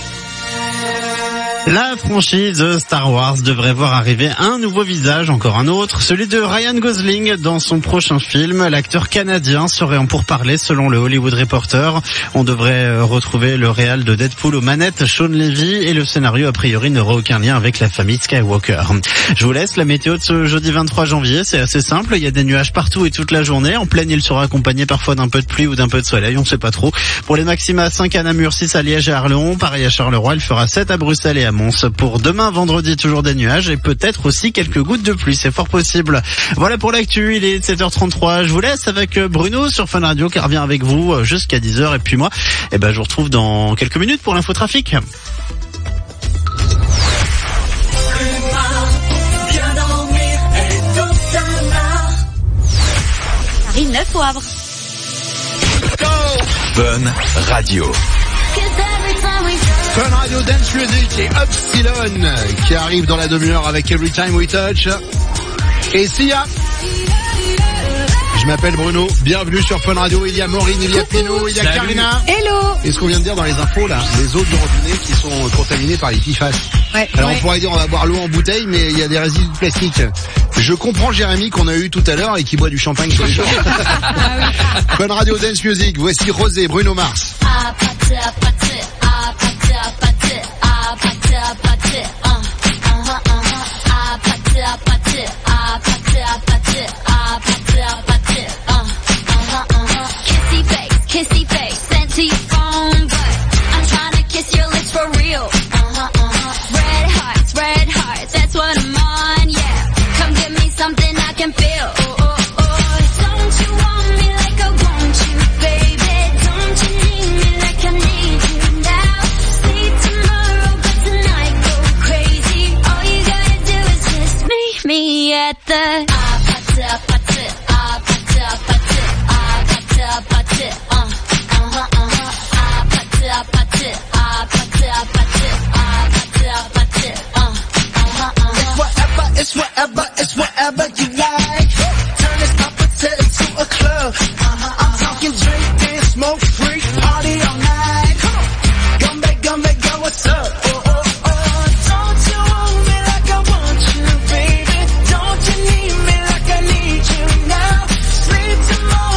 La franchise Star Wars devrait voir arriver un nouveau visage, encore un autre, celui de Ryan Gosling dans son prochain film. L'acteur canadien serait en pourparlers selon le Hollywood Reporter. On devrait retrouver le réal de Deadpool aux manettes, Sean Levy, et le scénario a priori n'aura aucun lien avec la famille Skywalker. Je vous laisse la météo de ce jeudi vingt-trois janvier, c'est assez simple, il y a des nuages partout et toute la journée. En pleine, il sera accompagné parfois d'un peu de pluie ou d'un peu de soleil, on sait pas trop. Pour les maxima, cinq à Namur, six à Liège et Arlon, pareil à Charleroi, il fera sept à Bruxelles et à Mons. Pour demain, vendredi, toujours des nuages et peut-être aussi quelques gouttes de pluie, c'est fort possible. Voilà pour l'actu, il est sept heures trente-trois. Je vous laisse avec Bruno sur Fun Radio qui revient avec vous jusqu'à dix heures. Et puis moi, eh ben, je vous retrouve dans quelques minutes pour l'infotrafic. Paris neuf au Havre. Fun Radio. Fun Radio Dance Music et Upsilon qui arrive dans la demi-heure avec Every Time We Touch. Et Sia. Je m'appelle Bruno, bienvenue sur Fun Radio. Il y a Maureen, il y a Pino, il y a Salut. Karina. Hello. Et ce qu'on vient de dire dans les infos là, les eaux du robinet qui sont contaminées par les P F A S. Ouais. Alors Ouais. on pourrait dire on va boire l'eau en bouteille, mais il y a des résidus de plastique. Je comprends Jérémy qu'on a eu tout à l'heure et qui boit du champagne tous les jours. Fun Radio Dance Music, voici Rosé, Bruno Mars. Kissy face, kissy face, sent to your phone, but I'm trying to kiss your lips for real. Uh-huh, uh-huh. Red hearts, red hearts, that's what I'm on, yeah. Come give me something I can feel. Oh, oh, oh. Don't you want me like I want you, baby? Don't you need me like I need you now? Sleep tomorrow, but tonight go crazy. All you gotta do is just meet me at the It's whatever, it's whatever you like. Turn this up until into a club. I'm talking drink, dance, smoke, free, party all night. Gumbe, gumbe, girl, what's up? Oh, oh, oh. Don't you want me like I want you, baby? Don't you need me like I need you now? Sleep tomorrow.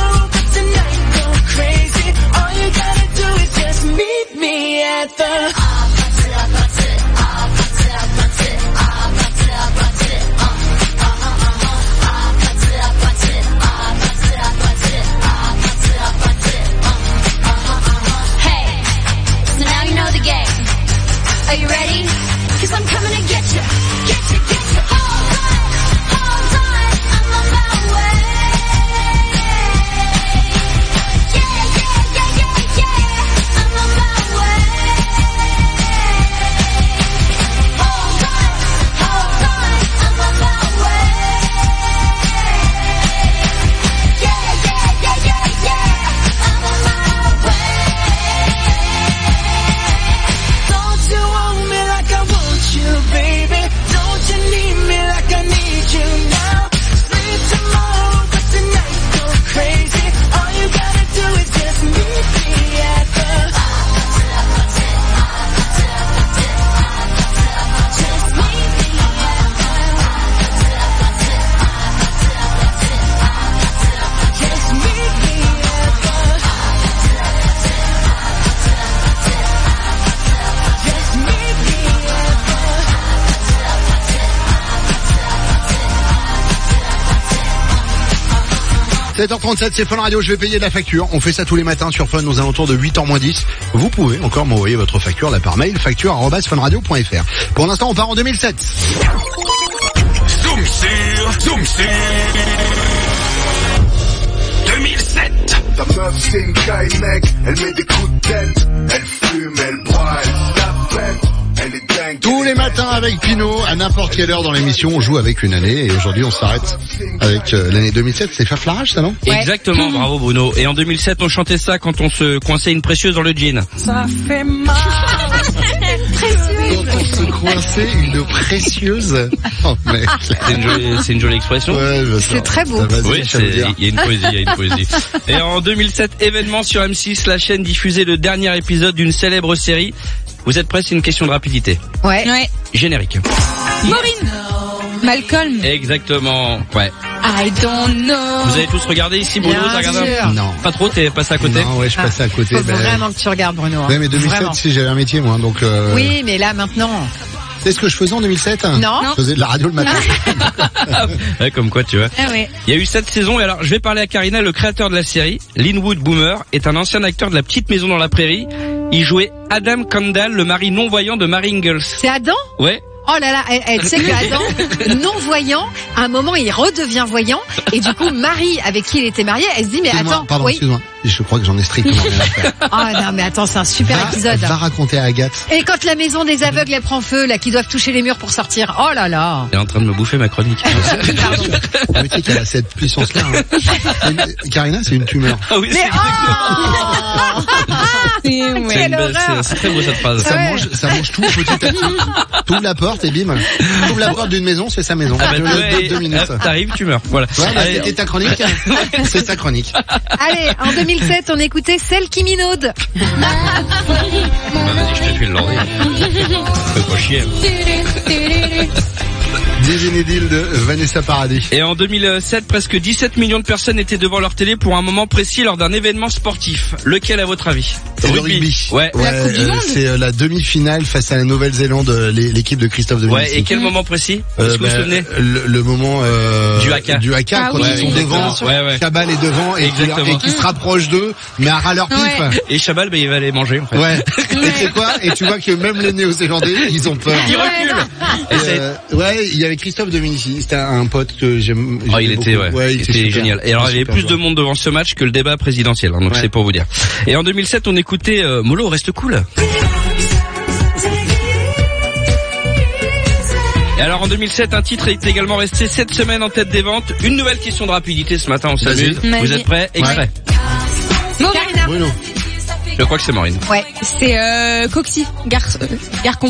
sept heures trente-sept, c'est Fun Radio, je vais payer de la facture. On fait ça tous les matins sur Fun aux alentours de huit heures moins dix. Vous pouvez encore m'envoyer votre facture là par mail, facture arobase funradio point fr. Pour l'instant, on part en deux mille sept. Zoom sur, zoom sur deux mille sept. Ta meuf c'est une caille mec, elle met des coups de tête, elle fume, elle boit, elle t'appelle, elle est dingue. Tous les matins avec Pino, à n'importe quelle heure dans l'émission, on joue avec une année et aujourd'hui on s'arrête avec euh, l'année deux mille sept. C'est faire flarage ça, non? Ouais. Exactement, bravo Bruno. Et en deux mille sept, on chantait ça quand on se coinçait une précieuse dans le jean. Ça fait mal. Quand on se coinçait une précieuse. Oh mec. C'est une jolie, c'est une jolie expression. Ouais, bah, ça- C'est très beau. ça va, Oui, ça veut c'est- dire. il y a une poésie, il y a une poésie. Et en deux mille sept, événement sur M six, la chaîne diffusait le dernier épisode d'une célèbre série. Vous êtes prêts? C'est une question de rapidité. Ouais. Ouais. Générique. Maureen. Malcolm. Exactement. Ouais. I don't know. Vous avez tous regardé ici, Bruno? Bien T'as regardé? sûr. Non. Pas trop, t'es passé à côté? Non, ouais, je passais à côté. Faut ben- vraiment que tu regardes, Bruno. hein. Ouais, mais deux mille sept, Vraiment. si j'avais un métier, moi, donc. Euh... Oui, mais là, maintenant. C'est ce que je faisais en deux mille sept? Non. Je faisais de la radio le matin. Ouais, comme quoi, tu vois. Ah ouais. Il y a eu sept saisons et alors je vais parler à Karina, le créateur de la série. Linwood Boomer est un ancien acteur de La Petite Maison dans la Prairie. Il jouait Adam Kendall, le mari non-voyant de Mary Ingalls. C'est Adam? Ouais. Oh là là, elle, elle sait que Adam, non-voyant, à un moment, il redevient voyant. Et du coup, Marie, avec qui il était marié, elle se dit, mais Excuse-moi, attends, pardon, oui. excuse-moi. Je crois que j'en ai strictement rien à faire. Oh non, mais attends, c'est un super Va- épisode. Va raconter à Agathe. Et quand la maison des aveugles, elle prend feu, là, qui doivent toucher les murs pour sortir. Oh là là. Elle est en train de me bouffer ma chronique. Mais tu sais qu'elle a cette puissance-là. Hein. C'est une- Karina, c'est une tumeur. Ah oui, c'est exactement. C'est, C'est ouais. une belle- c'est- c'est très beau cette phrase. Ça mange, ça mange tout petit à petit. T'ouvres la porte et bim. T'ouvres la porte d'une maison, c'est sa maison. Ah bah, Je laisse ouais, deux, deux minutes. hop, t'arrives, tu meurs. Voilà. Ouais, bah, Allez, c'était ta chronique. C'est ta chronique. Allez, en deux mille sept, on écoutait Celle qui minaude. bah, vas-y, je te file l'ordi. Fais pas chier. Divine Idylle de Vanessa Paradis. Et en deux mille sept, presque dix-sept millions de personnes étaient devant leur télé pour un moment précis lors d'un événement sportif. Lequel à votre avis? C'est le rugby. Ouais. Ouais, La Coupe du euh, Monde. c'est euh, la demi-finale face à la Nouvelle-Zélande, euh, l'é- l'équipe de Christophe de Ouais, et quel moment précis? Est-ce que vous vous souvenez? le, le moment euh, Du haka. du haka Ah quand oui, ils sont exactement. devant, Ouais, ouais. Chabal est devant et qui, Exactement. et qui se rapproche d'eux, mais à ras leur pif. Ouais. Et Chabal, bah, il va aller manger, en fait. Ouais. Et tu sais quoi? Et tu vois que même les Néo-Zélandais, ils ont peur. Il recule. Et c'est- Euh, ouais, il y avait Christophe Dominici. C'était un pote que j'aime. Oh, il j'aimais était, beaucoup. ouais, il c'était super. génial. Et alors, il y avait Super plus de joueur. monde devant ce match que le débat présidentiel, hein, donc Ouais. c'est pour vous dire. Et en deux mille sept, on écoutait euh, Molo, reste cool. Et alors en deux mille sept, un titre est également resté sept semaines en tête des ventes. Une nouvelle question de rapidité ce matin, on s'amuse. Vas-y. Vous êtes prêts? Extrait. Maureen. Bruno. Je crois que c'est Maureen. Ouais. C'est, euh, Coxy. Gar, euh, Garcon.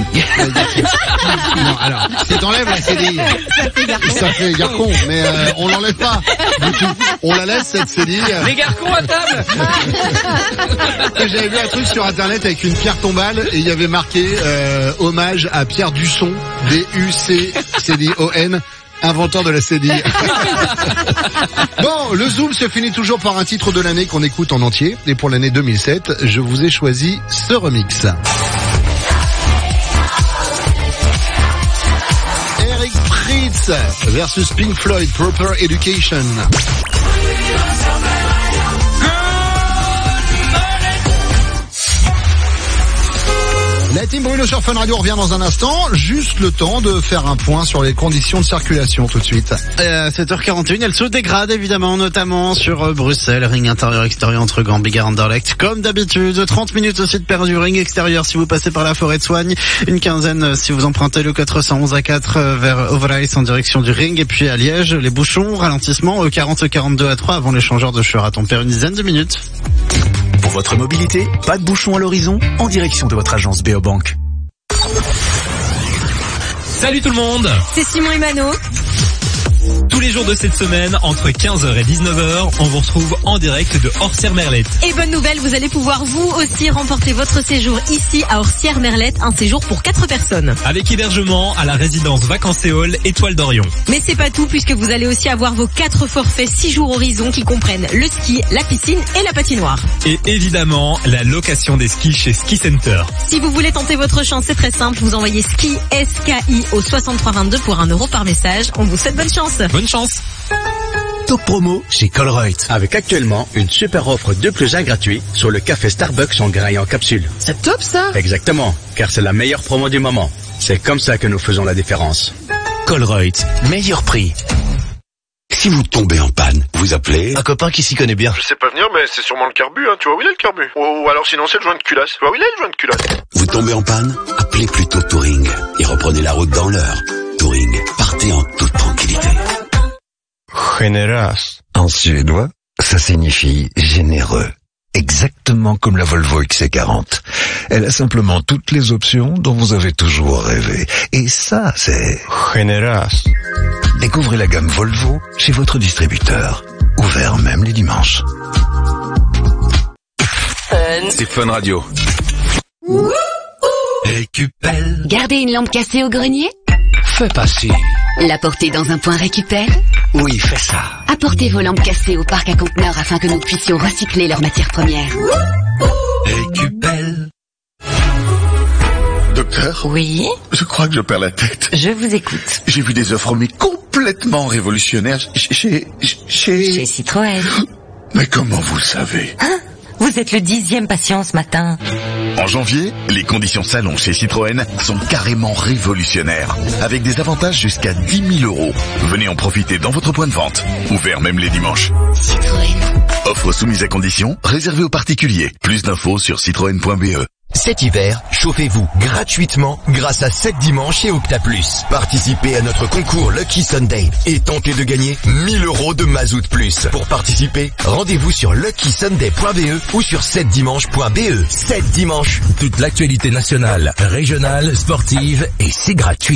Non, alors, si t'enlèves la C D I, ça fait Garcon, mais euh, on l'enlève pas. Du coup, on la laisse cette C D I. Les garcons à table. J'avais vu un truc sur internet avec une pierre tombale et il y avait marqué euh, hommage à Pierre Dusson, D U C C D O N, inventeur de la C D I. Bon, le Zoom se finit toujours par un titre de l'année qu'on écoute en entier. Et pour l'année deux mille sept, je vous ai choisi ce remix. Eric Prydz versus Pink Floyd, Proper Education. La team Bruno sur Fun Radio revient dans un instant. Juste le temps de faire un point sur les conditions de circulation tout de suite. Et à sept heures quarante et une, elle se dégrade évidemment, notamment sur euh, Bruxelles, ring intérieur-extérieur entre Gand, Bigard, Anderlecht. Comme d'habitude, trente minutes aussi de perte du ring extérieur si vous passez par la forêt de Soigne. Une quinzaine euh, si vous empruntez le quatre cent onze à quatre euh, vers Overijs en direction du ring. Et puis à Liège, les bouchons, ralentissement, E quarante, E quarante-deux à trois avant l'échangeur de Cheraton. On perd une dizaine de minutes. Pour votre mobilité, pas de bouchon à l'horizon, en direction de votre agence Beobank. Salut tout le monde! C'est Simon et Mano. Tous les jours de cette semaine, entre quinze heures et dix-neuf heures, on vous retrouve en direct de Orsières-Merlette. Et bonne nouvelle, vous allez pouvoir vous aussi remporter votre séjour ici à Orsières-Merlette, un séjour pour quatre personnes. Avec hébergement à la résidence Vacances-Éole Étoile d'Orion. Mais c'est pas tout puisque vous allez aussi avoir vos quatre forfaits six jours horizon qui comprennent le ski, la piscine et la patinoire. Et évidemment, la location des skis chez Ski Center. Si vous voulez tenter votre chance, c'est très simple, vous envoyez ski S K I au soixante-trois vingt-deux pour un euro par message. On vous souhaite bonne chance. Bonne chance! top promo chez Colruyt. Avec actuellement une super offre deux plus un gratuit sur le café Starbucks en grains et en capsule. C'est top ça. Exactement, car c'est la meilleure promo du moment. C'est comme ça que nous faisons la différence. Colruyt, meilleur prix. Si vous tombez en panne, vous appelez Un copain qui s'y connaît bien. Je sais pas venir, mais c'est sûrement le carbu, hein. Tu vois où il est le carbu? Ou, ou alors sinon c'est le joint de culasse. Tu vois où il est le joint de culasse? Vous tombez en panne? Appelez plutôt Touring et reprenez la route dans l'heure. Touring, partez en toute tranquillité. Generas. En suédois, ça signifie généreux. Exactement comme la Volvo X C quarante. Elle a simplement toutes les options dont vous avez toujours rêvé. Et ça, c'est... Generas. Découvrez la gamme Volvo chez votre distributeur. Ouvert même les dimanches. C'est Fun Radio. Récupelle. Gardez une lampe cassée au grenier? Fais passer. La porter dans un point récupère? Oui, fais ça. Apportez vos lampes cassées au parc à conteneurs afin que nous puissions recycler leurs matières premières. Récupère. Docteur? Oui? Je crois que je perds la tête. Je vous écoute. J'ai vu des offres mais complètement révolutionnaires chez... Chez... Chez, chez Citroën. Mais comment vous le savez? Hein? Vous êtes le dixième patient ce matin. En janvier, les conditions salon chez Citroën sont carrément révolutionnaires, avec des avantages jusqu'à dix mille euros. Venez en profiter dans votre point de vente, ouvert même les dimanches. Citroën. Offre soumise à conditions, réservée aux particuliers. Plus d'infos sur citroën point b e. Cet hiver, chauffez-vous gratuitement grâce à sept dimanches et Octa Plus. Participez à notre concours Lucky Sunday et tentez de gagner mille euros de Mazout Plus. Pour participer, rendez-vous sur lucky sunday point b e ou sur sept dimanches point b e. sept dimanches. Toute l'actualité nationale, régionale, sportive et c'est gratuit.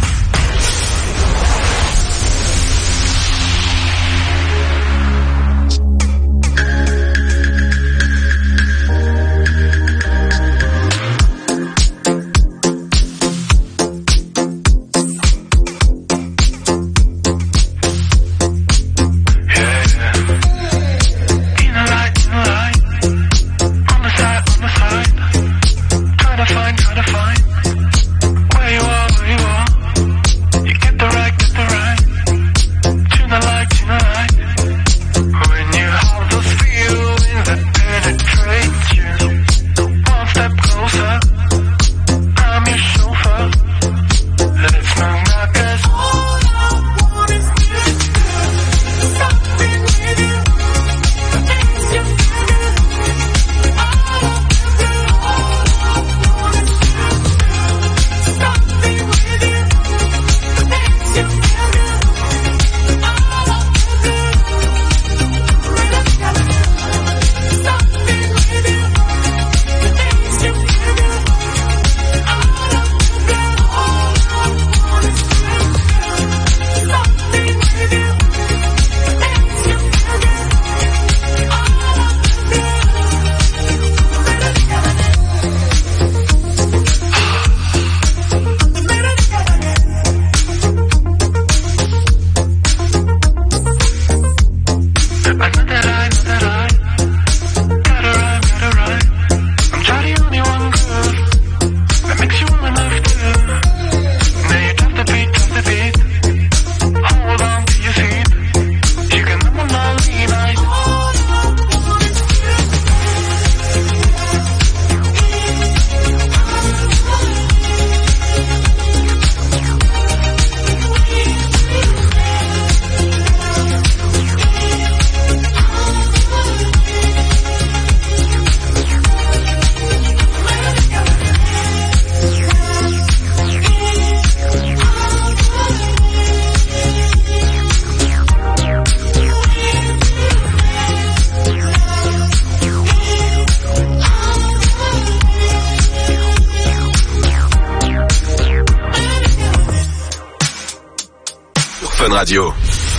Fun Radio.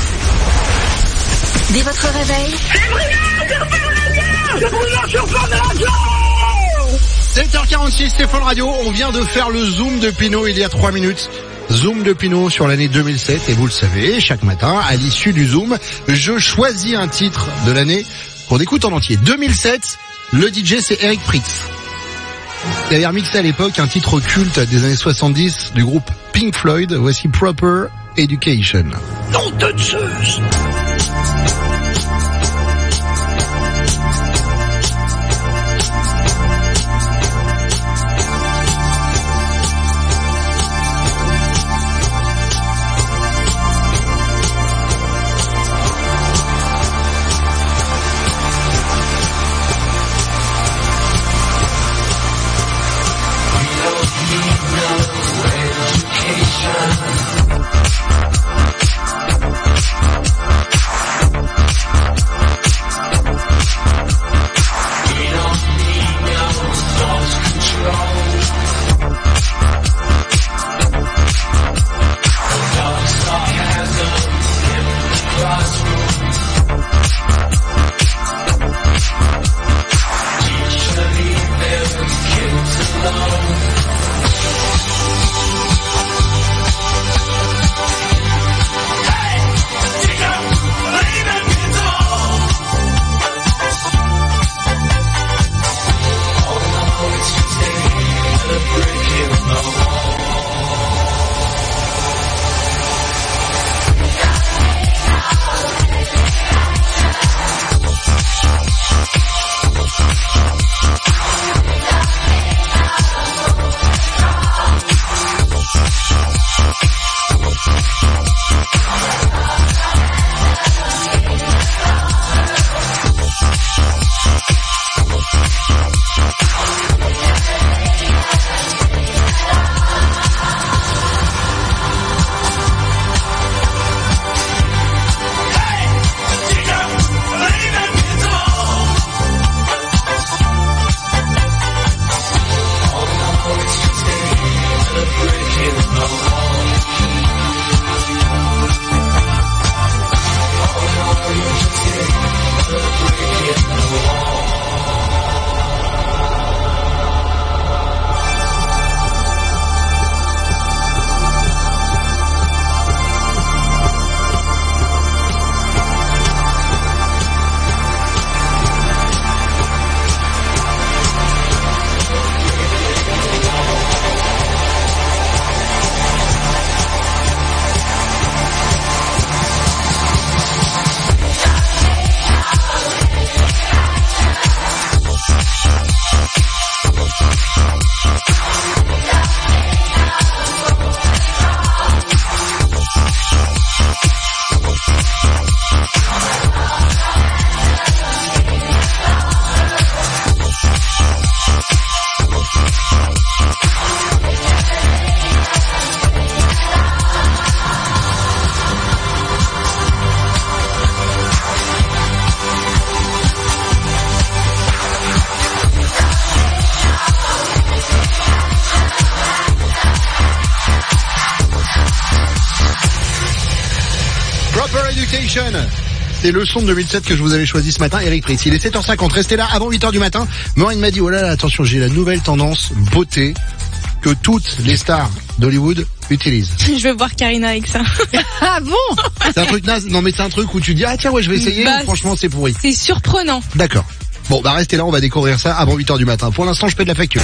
Dès votre réveil, sept heures quarante-six, c'est Fun Radio. On vient de faire le zoom de Pinot il y a trois minutes. Zoom de Pinot sur l'année deux mille sept. Et vous le savez, chaque matin, à l'issue du zoom, je choisis un titre de l'année qu'on écoute en entier. deux mille sept, le D J c'est Eric Prydz. Il avait remixé à l'époque un titre culte des années soixante-dix du groupe Pink Floyd. Voici Proper Education. Nom de Zeus. C'est le son de deux mille sept que je vous avais choisi ce matin, Eric Pritz. Il est sept heures cinquante, restez là avant huit heures du matin. Maureen m'a dit, oh là là, attention, j'ai la nouvelle tendance beauté que toutes les stars d'Hollywood utilisent. Je vais voir Karina avec ça. Ah bon? C'est un truc naze. Non mais c'est un truc où tu dis, ah tiens ouais je vais essayer, bah, ou franchement c'est pourri. C'est surprenant. D'accord. Bon bah restez là, on va découvrir ça avant huit heures du matin. Pour l'instant je paie de la facture.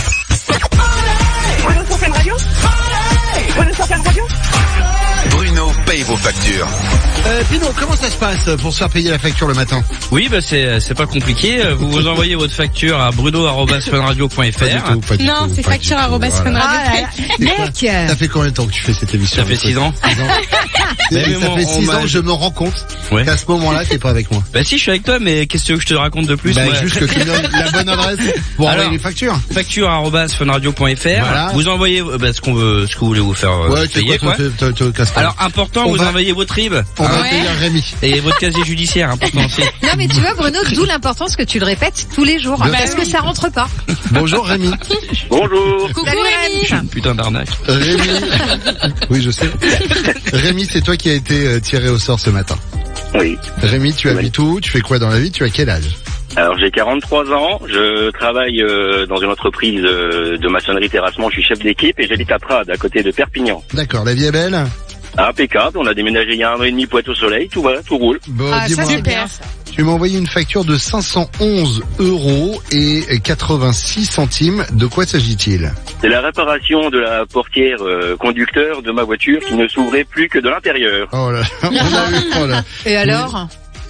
Bruno paye vos factures. Euh, Pino, comment ça se passe pour se faire payer la facture le matin? Oui, bah c'est c'est pas compliqué. Vous vous envoyez votre facture à bruno arobase fun radio point f r. Non, c'est facture arobase fun radio. Mec, ça fait combien de temps que tu fais cette émission? Ça fait six ans. six ans. Mais ça on- fait on six m'a- ans, je me rends compte Ouais. qu'à ce moment-là, t'es pas avec moi. Bah si, je suis avec toi, mais qu'est-ce que tu veux que je te raconte de plus? Bah, moi juste que tu me donnes la bonne adresse pour Alors, envoyer les factures. Facture arobase fun radio point f r. Voilà. Vous envoyez euh, bah, ce qu'on veut, ce que vous voulez vous faire euh, Ouais, tu sais payer quoi, quoi. te, te, te casse pas. Alors important, On vous va- envoyez votre R I B. on va Ouais. payer Rémi. Et votre casier judiciaire, important aussi. non mais tu vois Bruno, d'où l'importance que tu le répètes tous les jours. Bien Parce sûr. que ça rentre pas. Bonjour Rémi. Bonjour. Coucou Salut, Rémi. Je suis une putain d'arnaque. Rémi. Oui, je sais. Rémi, c'est toi qui as été euh, tiré au sort ce matin. Oui. Rémi, tu habites où? Tu fais quoi dans la vie? Tu as quel âge? Alors j'ai quarante-trois ans, je travaille euh, dans une entreprise euh, de maçonnerie terrassement, je suis chef d'équipe et j'habite à Prades, à côté de Perpignan. D'accord, la vie est belle? Impeccable, on a déménagé il y a un an et demi pour être au soleil, tout va, tout roule. Bon, Ah ça dis-moi, c'est bien. tu m'as envoyé une facture de cinq cent onze euros et quatre-vingt-six centimes. De quoi s'agit-il? C'est la réparation de la portière euh, conducteur de ma voiture qui ne s'ouvrait plus que de l'intérieur. Oh là, on a eu, oh là. Et alors?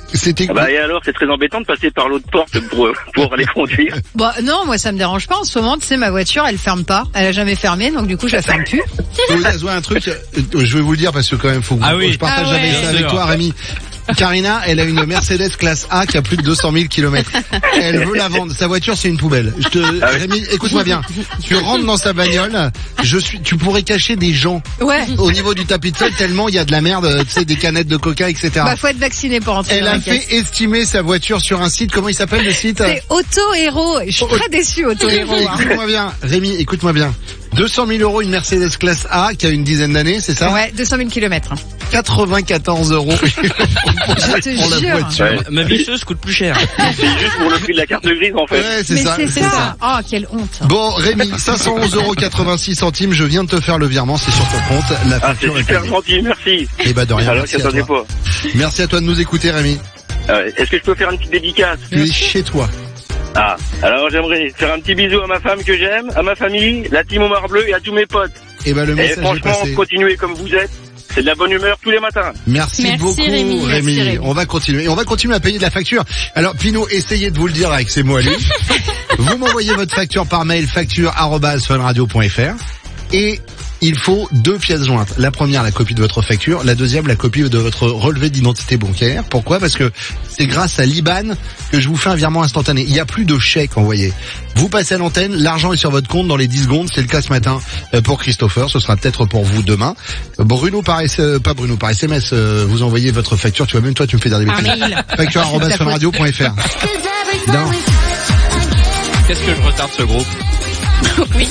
C'était Ah bah, et alors, c'est très embêtant de passer par l'autre porte pour, pour aller conduire. Bon, non, moi ça me dérange pas. En ce moment, tu sais, ma voiture, elle ferme pas. Elle a jamais fermé, donc du coup, je la ferme plus. Je vais vous dire un truc, euh, je vais vous le dire parce que quand même, faut que Ah oui. je partage Ah ouais. jamais ça avec toi, Rémi. Karina, elle a une Mercedes classe A qui a plus de deux cent mille kilomètres. Elle veut la vendre. Sa voiture, c'est une poubelle. Je te, Ah oui. Rémi, écoute-moi bien. Tu rentres dans sa bagnole. Je suis, tu pourrais cacher des gens. Ouais. Au niveau du tapis de sol, tellement il y a de la merde, tu sais, des canettes de coca, et cetera. Bah, faut être vacciné pour entrer Elle dans a la fait caisse. estimer sa voiture sur un site. Comment il s'appelle le site? C'est Auto Héros. Je suis très déçue, Auto Héros. hein. Écoute-moi bien, Rémi, écoute-moi bien. deux cent mille euros une Mercedes classe A qui a une dizaine d'années, c'est ça? Ouais, deux cent mille kilomètres. quatre-vingt-quatorze euros. Je te pour la jure. voiture. Ouais. Ma visseuse coûte plus cher. C'est juste pour le prix de la carte grise, en fait. Ouais, c'est Mais ça. c'est c'est ça. Oh, quelle honte. Bon, Rémi, cinq cent onze euros quatre-vingt-six centimes, je viens de te faire le virement, c'est sur ton compte. La Ah, c'est facture est super payée. gentil, merci. Eh ben, de rien, Alors, merci je à t'attendais toi. pas. Merci à toi de nous écouter, Rémi. Euh, Est-ce que je peux faire une petite dédicace? Tu es chez toi. Ah, alors j'aimerais faire un petit bisou à ma femme que j'aime, à ma famille, la team au Mar Bleu et à tous mes potes. Eh ben, le Et message est franchement, passé. continuez comme vous êtes. C'est de la bonne humeur tous les matins. Merci, Merci, beaucoup, Rémi. Rémi. Merci, Rémi. On va continuer. Et on va continuer à payer de la facture. Alors, Pinot, essayez de vous le dire avec ses mots à lui. Vous m'envoyez votre facture par mail, facture arobase funradio point fr. Et il faut deux pièces jointes. La première, la copie de votre facture. La deuxième, la copie de votre relevé d'identité bancaire. Pourquoi? Parce que c'est grâce à l'I B A N que je vous fais un virement instantané. Il n'y a plus de chèque envoyé. Vous passez à l'antenne, l'argent est sur votre compte dans les dix secondes. C'est le cas ce matin euh, pour Christopher. Ce sera peut-être pour vous demain. Euh, Bruno par S- euh, pas Bruno par S M S. euh, vous envoyez votre facture. Tu vois, même toi, tu me fais dire des Par bêtises. mail. Facture arobase funradio point fr. Non. Qu'est-ce que je retarde ce groupe? Oui.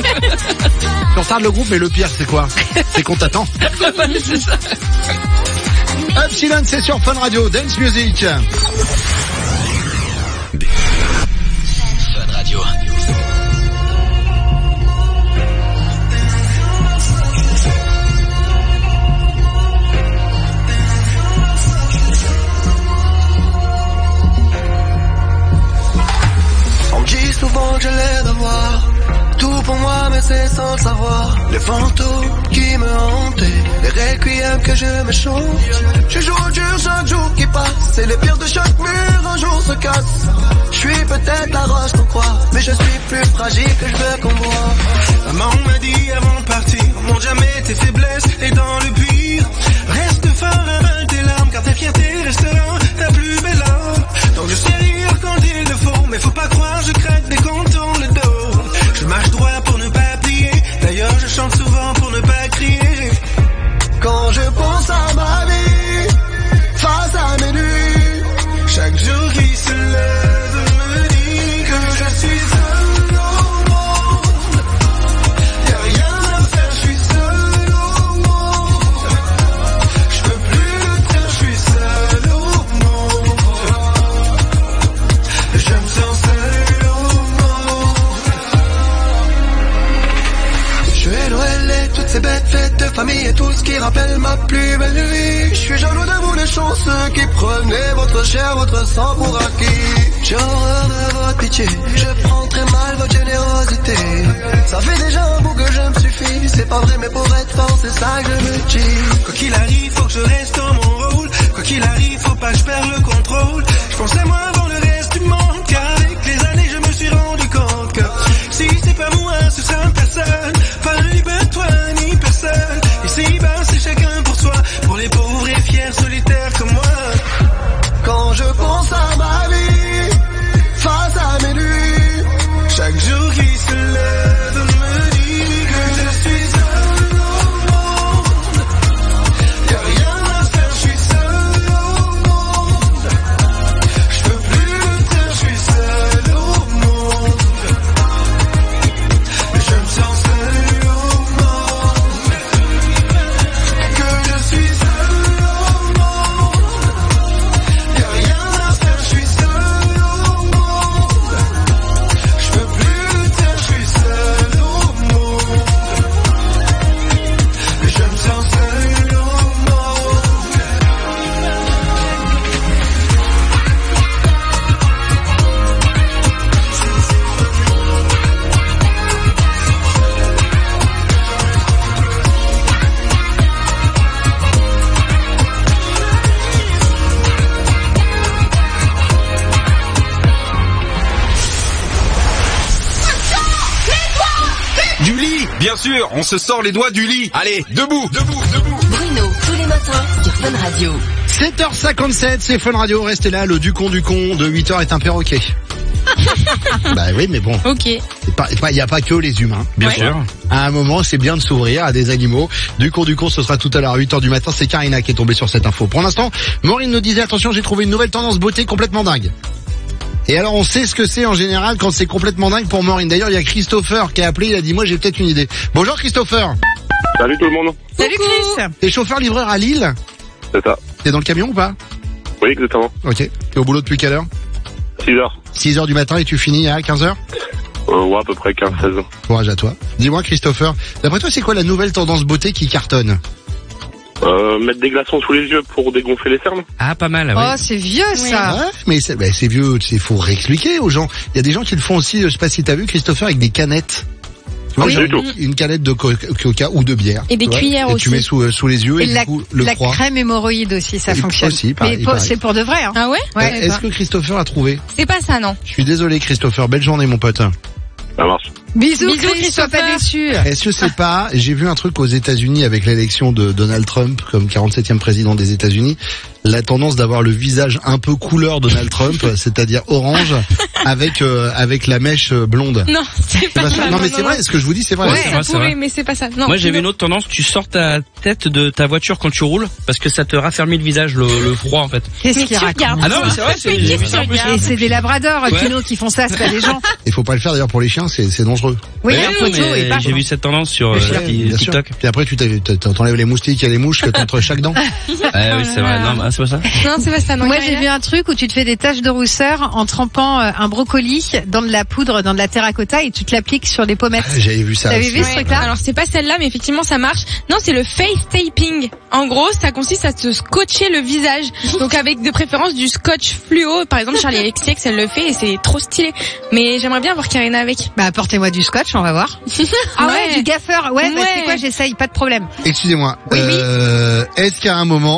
Tu retardes le groupe, mais le pire, c'est quoi? C'est qu'on t'attend. C'est ça. Epsilon, c'est sur Fun Radio. Dance Music. Fun Radio. On me dit souvent que j'ai l'air d'avoir tout pour moi, mais c'est sans le savoir. Les fantômes qui me hantaient, les requiem que je me chante. Je joue au dur chaque jour qui passe, et les pires de chaque mur un jour se cassent. Je suis peut-être la roche qu'on croit, mais je suis plus fragile que je veux qu'on voit. Maman m'a dit avant de partir, montre jamais tes faiblesses et dans le pire, reste fort, avale tes larmes, car ta fierté restera ta plus belle arme. Donc je sais rire quand il le faut, mais faut pas croire, je craque dès qu'on tourne le dos. Je marche droit pour ne pas plier, d'ailleurs je chante souvent pour ne pas crier. Quand je pense à ma vie, face à mes nuits, Chaque jour qui se lève me dit que je suis seul au monde. Y'a rien à faire, je suis seul au monde. Je peux plus le dire, je suis seul au monde. Je me sens seul au monde. je vais Noël et toutes ces bêtes fêtes de famille et tout ce qui rappelle ma plus belle vie. Je suis jaloux de vous les chanceux qui prenez votre chair, votre sang pour acquis. J'ai horreur de votre pitié, je prends très mal votre générosité. Ça fait déjà un bout que je me suffis, c'est pas vrai mais pour être fort c'est ça que je me dis. Quoi qu'il arrive, faut que je reste dans mon rôle. Quoi qu'il arrive, faut pas que je perde le contrôle. Je pense à moi avant le reste du monde, car avec les années je me suis rendu compte que si c'est pas moi, ce sera personne. Pas ni ben toi ni personne. Ici ben c'est chacun pour soi, pour les pauvres et fiers solitaires comme moi. Quand je pense à ma vie, face à mes nuits, Chaque jour qui se lève me dit que je suis seul au monde. Y'a rien à sûr, on se sort les doigts du lit. Allez, debout, debout, debout. Bruno, tous les matins sur Fun Radio. sept heures cinquante-sept, c'est Fun Radio, restez là, le Ducon Ducon de huit heures est un perroquet. Bah oui, mais bon. Ok. Il n'y a pas que les humains. Bien ouais. sûr. À un moment, c'est bien de s'ouvrir à des animaux. Ducon Ducon, ce sera tout à l'heure à huit heures du matin. C'est Karina qui est tombée sur cette info. Pour l'instant, Maureen nous disait, attention, j'ai trouvé une nouvelle tendance beauté complètement dingue. Et alors, on sait ce que c'est en général quand c'est complètement dingue pour Maureen. D'ailleurs, il y a Christopher qui a appelé, il a dit, moi j'ai peut-être une idée. Bonjour Christopher. Salut tout le monde. Salut Chris. T'es chauffeur-livreur à Lille? C'est ça. T'es dans le camion ou pas? Oui, exactement. Ok. T'es au boulot depuis quelle heure? six heures. six heures du matin et tu finis à quinze heures? Euh, ouais, à peu près quinze seize heures. Courage à toi. Dis-moi Christopher, d'après toi c'est quoi la nouvelle tendance beauté qui cartonne? Euh, mettre des glaçons sous les yeux pour dégonfler les cernes. Ah, pas mal, Oh, ouais. c'est vieux ça. Ouais, mais c'est, bah, c'est vieux, il faut réexpliquer aux gens. Il y a des gens qui le font aussi, je sais pas si t'as vu Christopher, avec des canettes. Tu vois, Oui. genre, Du tout. une canette de co- coca ou de bière. Et des tu vois, cuillères et aussi. tu mets sous, euh, sous les yeux et, Et la, du coup le la froid. crème hémorroïde aussi, ça Et fonctionne. aussi, pareil, Mais pour- pareil. c'est pour de vrai. Hein. Ah ouais? Ouais. Je savais Est-ce pas. que Christopher a trouvé? C'est pas ça, non. Je suis désolé Christopher, belle journée mon pote. Ça marche. Bisous, Bisous, Chris, sois pas Christopher. déçu. Est-ce que c'est pas, j'ai vu un truc aux États-Unis avec l'élection de Donald Trump comme quarante-septième président des États-Unis, la tendance d'avoir le visage un peu couleur Donald Trump, c'est-à-dire orange avec euh, avec la mèche euh, blonde. Non, c'est C'est pas pas ça. ça. Non mais c'est vrai, ce que je vous dis c'est vrai. Ouais, c'est ça vrai, c'est pourrait, vrai. mais c'est pas ça. Non. Moi j'avais non. une autre tendance, tu sors ta tête de ta voiture quand tu roules parce que ça te raffermit le visage, le, le froid en fait. Qu'est-ce Mais qu'il tu raconte? regardes. Ah non mais c'est vrai, c'est, j'ai vu ça en plus. Et c'est des labradors, Ouais. Pino, qui font ça, c'est pas des gens. Il faut pas le faire d'ailleurs pour les chiens, c'est c'est dangereux. Oui, Mais un non, photo mais et pas. j'ai vu cette tendance sur Ouais, euh, bien sûr. TikTok. Puis après tu t'as- t'as- t'enlèves les moustiques et les mouches que t'as entre chaque dent. Ah oui, c'est vrai. Non, ah, c'est pas ça. Non, c'est pas ça. Non, Moi, Karina. j'ai vu un truc où tu te fais des taches de rousseur en trempant euh, un brocoli dans de la poudre, dans de la terracotta et tu te l'appliques sur les pommettes. J'avais vu ça. T'avais aussi. vu ce Ouais. truc-là? Alors c'est pas celle-là, mais effectivement ça marche. Non, c'est le face taping. En gros, ça consiste à se scotcher le visage. Donc avec de préférence du scotch fluo. Par exemple, Charlie X C X, elle le fait et c'est trop stylé. Mais j'aimerais bien voir Karina avec. Bah, apportez-moi du scotch, on va voir. Ah ouais, du gaffeur. Ouais, bah, Ouais. c'est quoi, j'essaye, pas de problème. Excusez-moi. Oui, oui. euh, Est-ce qu'à un moment,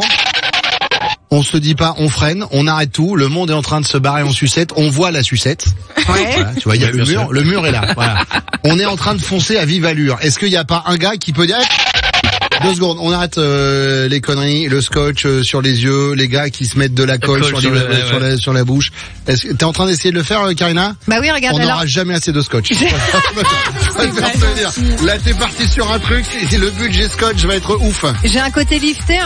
on se dit pas, on freine, on arrête tout, le monde est en train de se barrer en sucette, on voit la sucette. Ouais. Voilà, tu vois, il y a Ouais, le bien mur, sûr. le mur est là. Voilà. On est en train de foncer à vive allure. Est-ce qu'il n'y a pas un gars qui peut dire eh, deux secondes, on arrête euh, les conneries, le scotch euh, sur les yeux, les gars qui se mettent de la colle colle sur, sur les- le- ouais, sur ouais. la, sur la bouche. Est-ce que t'es en train d'essayer de le faire, euh, Karina? Bah oui, regarde, On alors. n'aura jamais assez de scotch. Je préfère te le dire. Là, t'es parti sur un truc, et le budget scotch va être ouf. J'ai un côté lifté,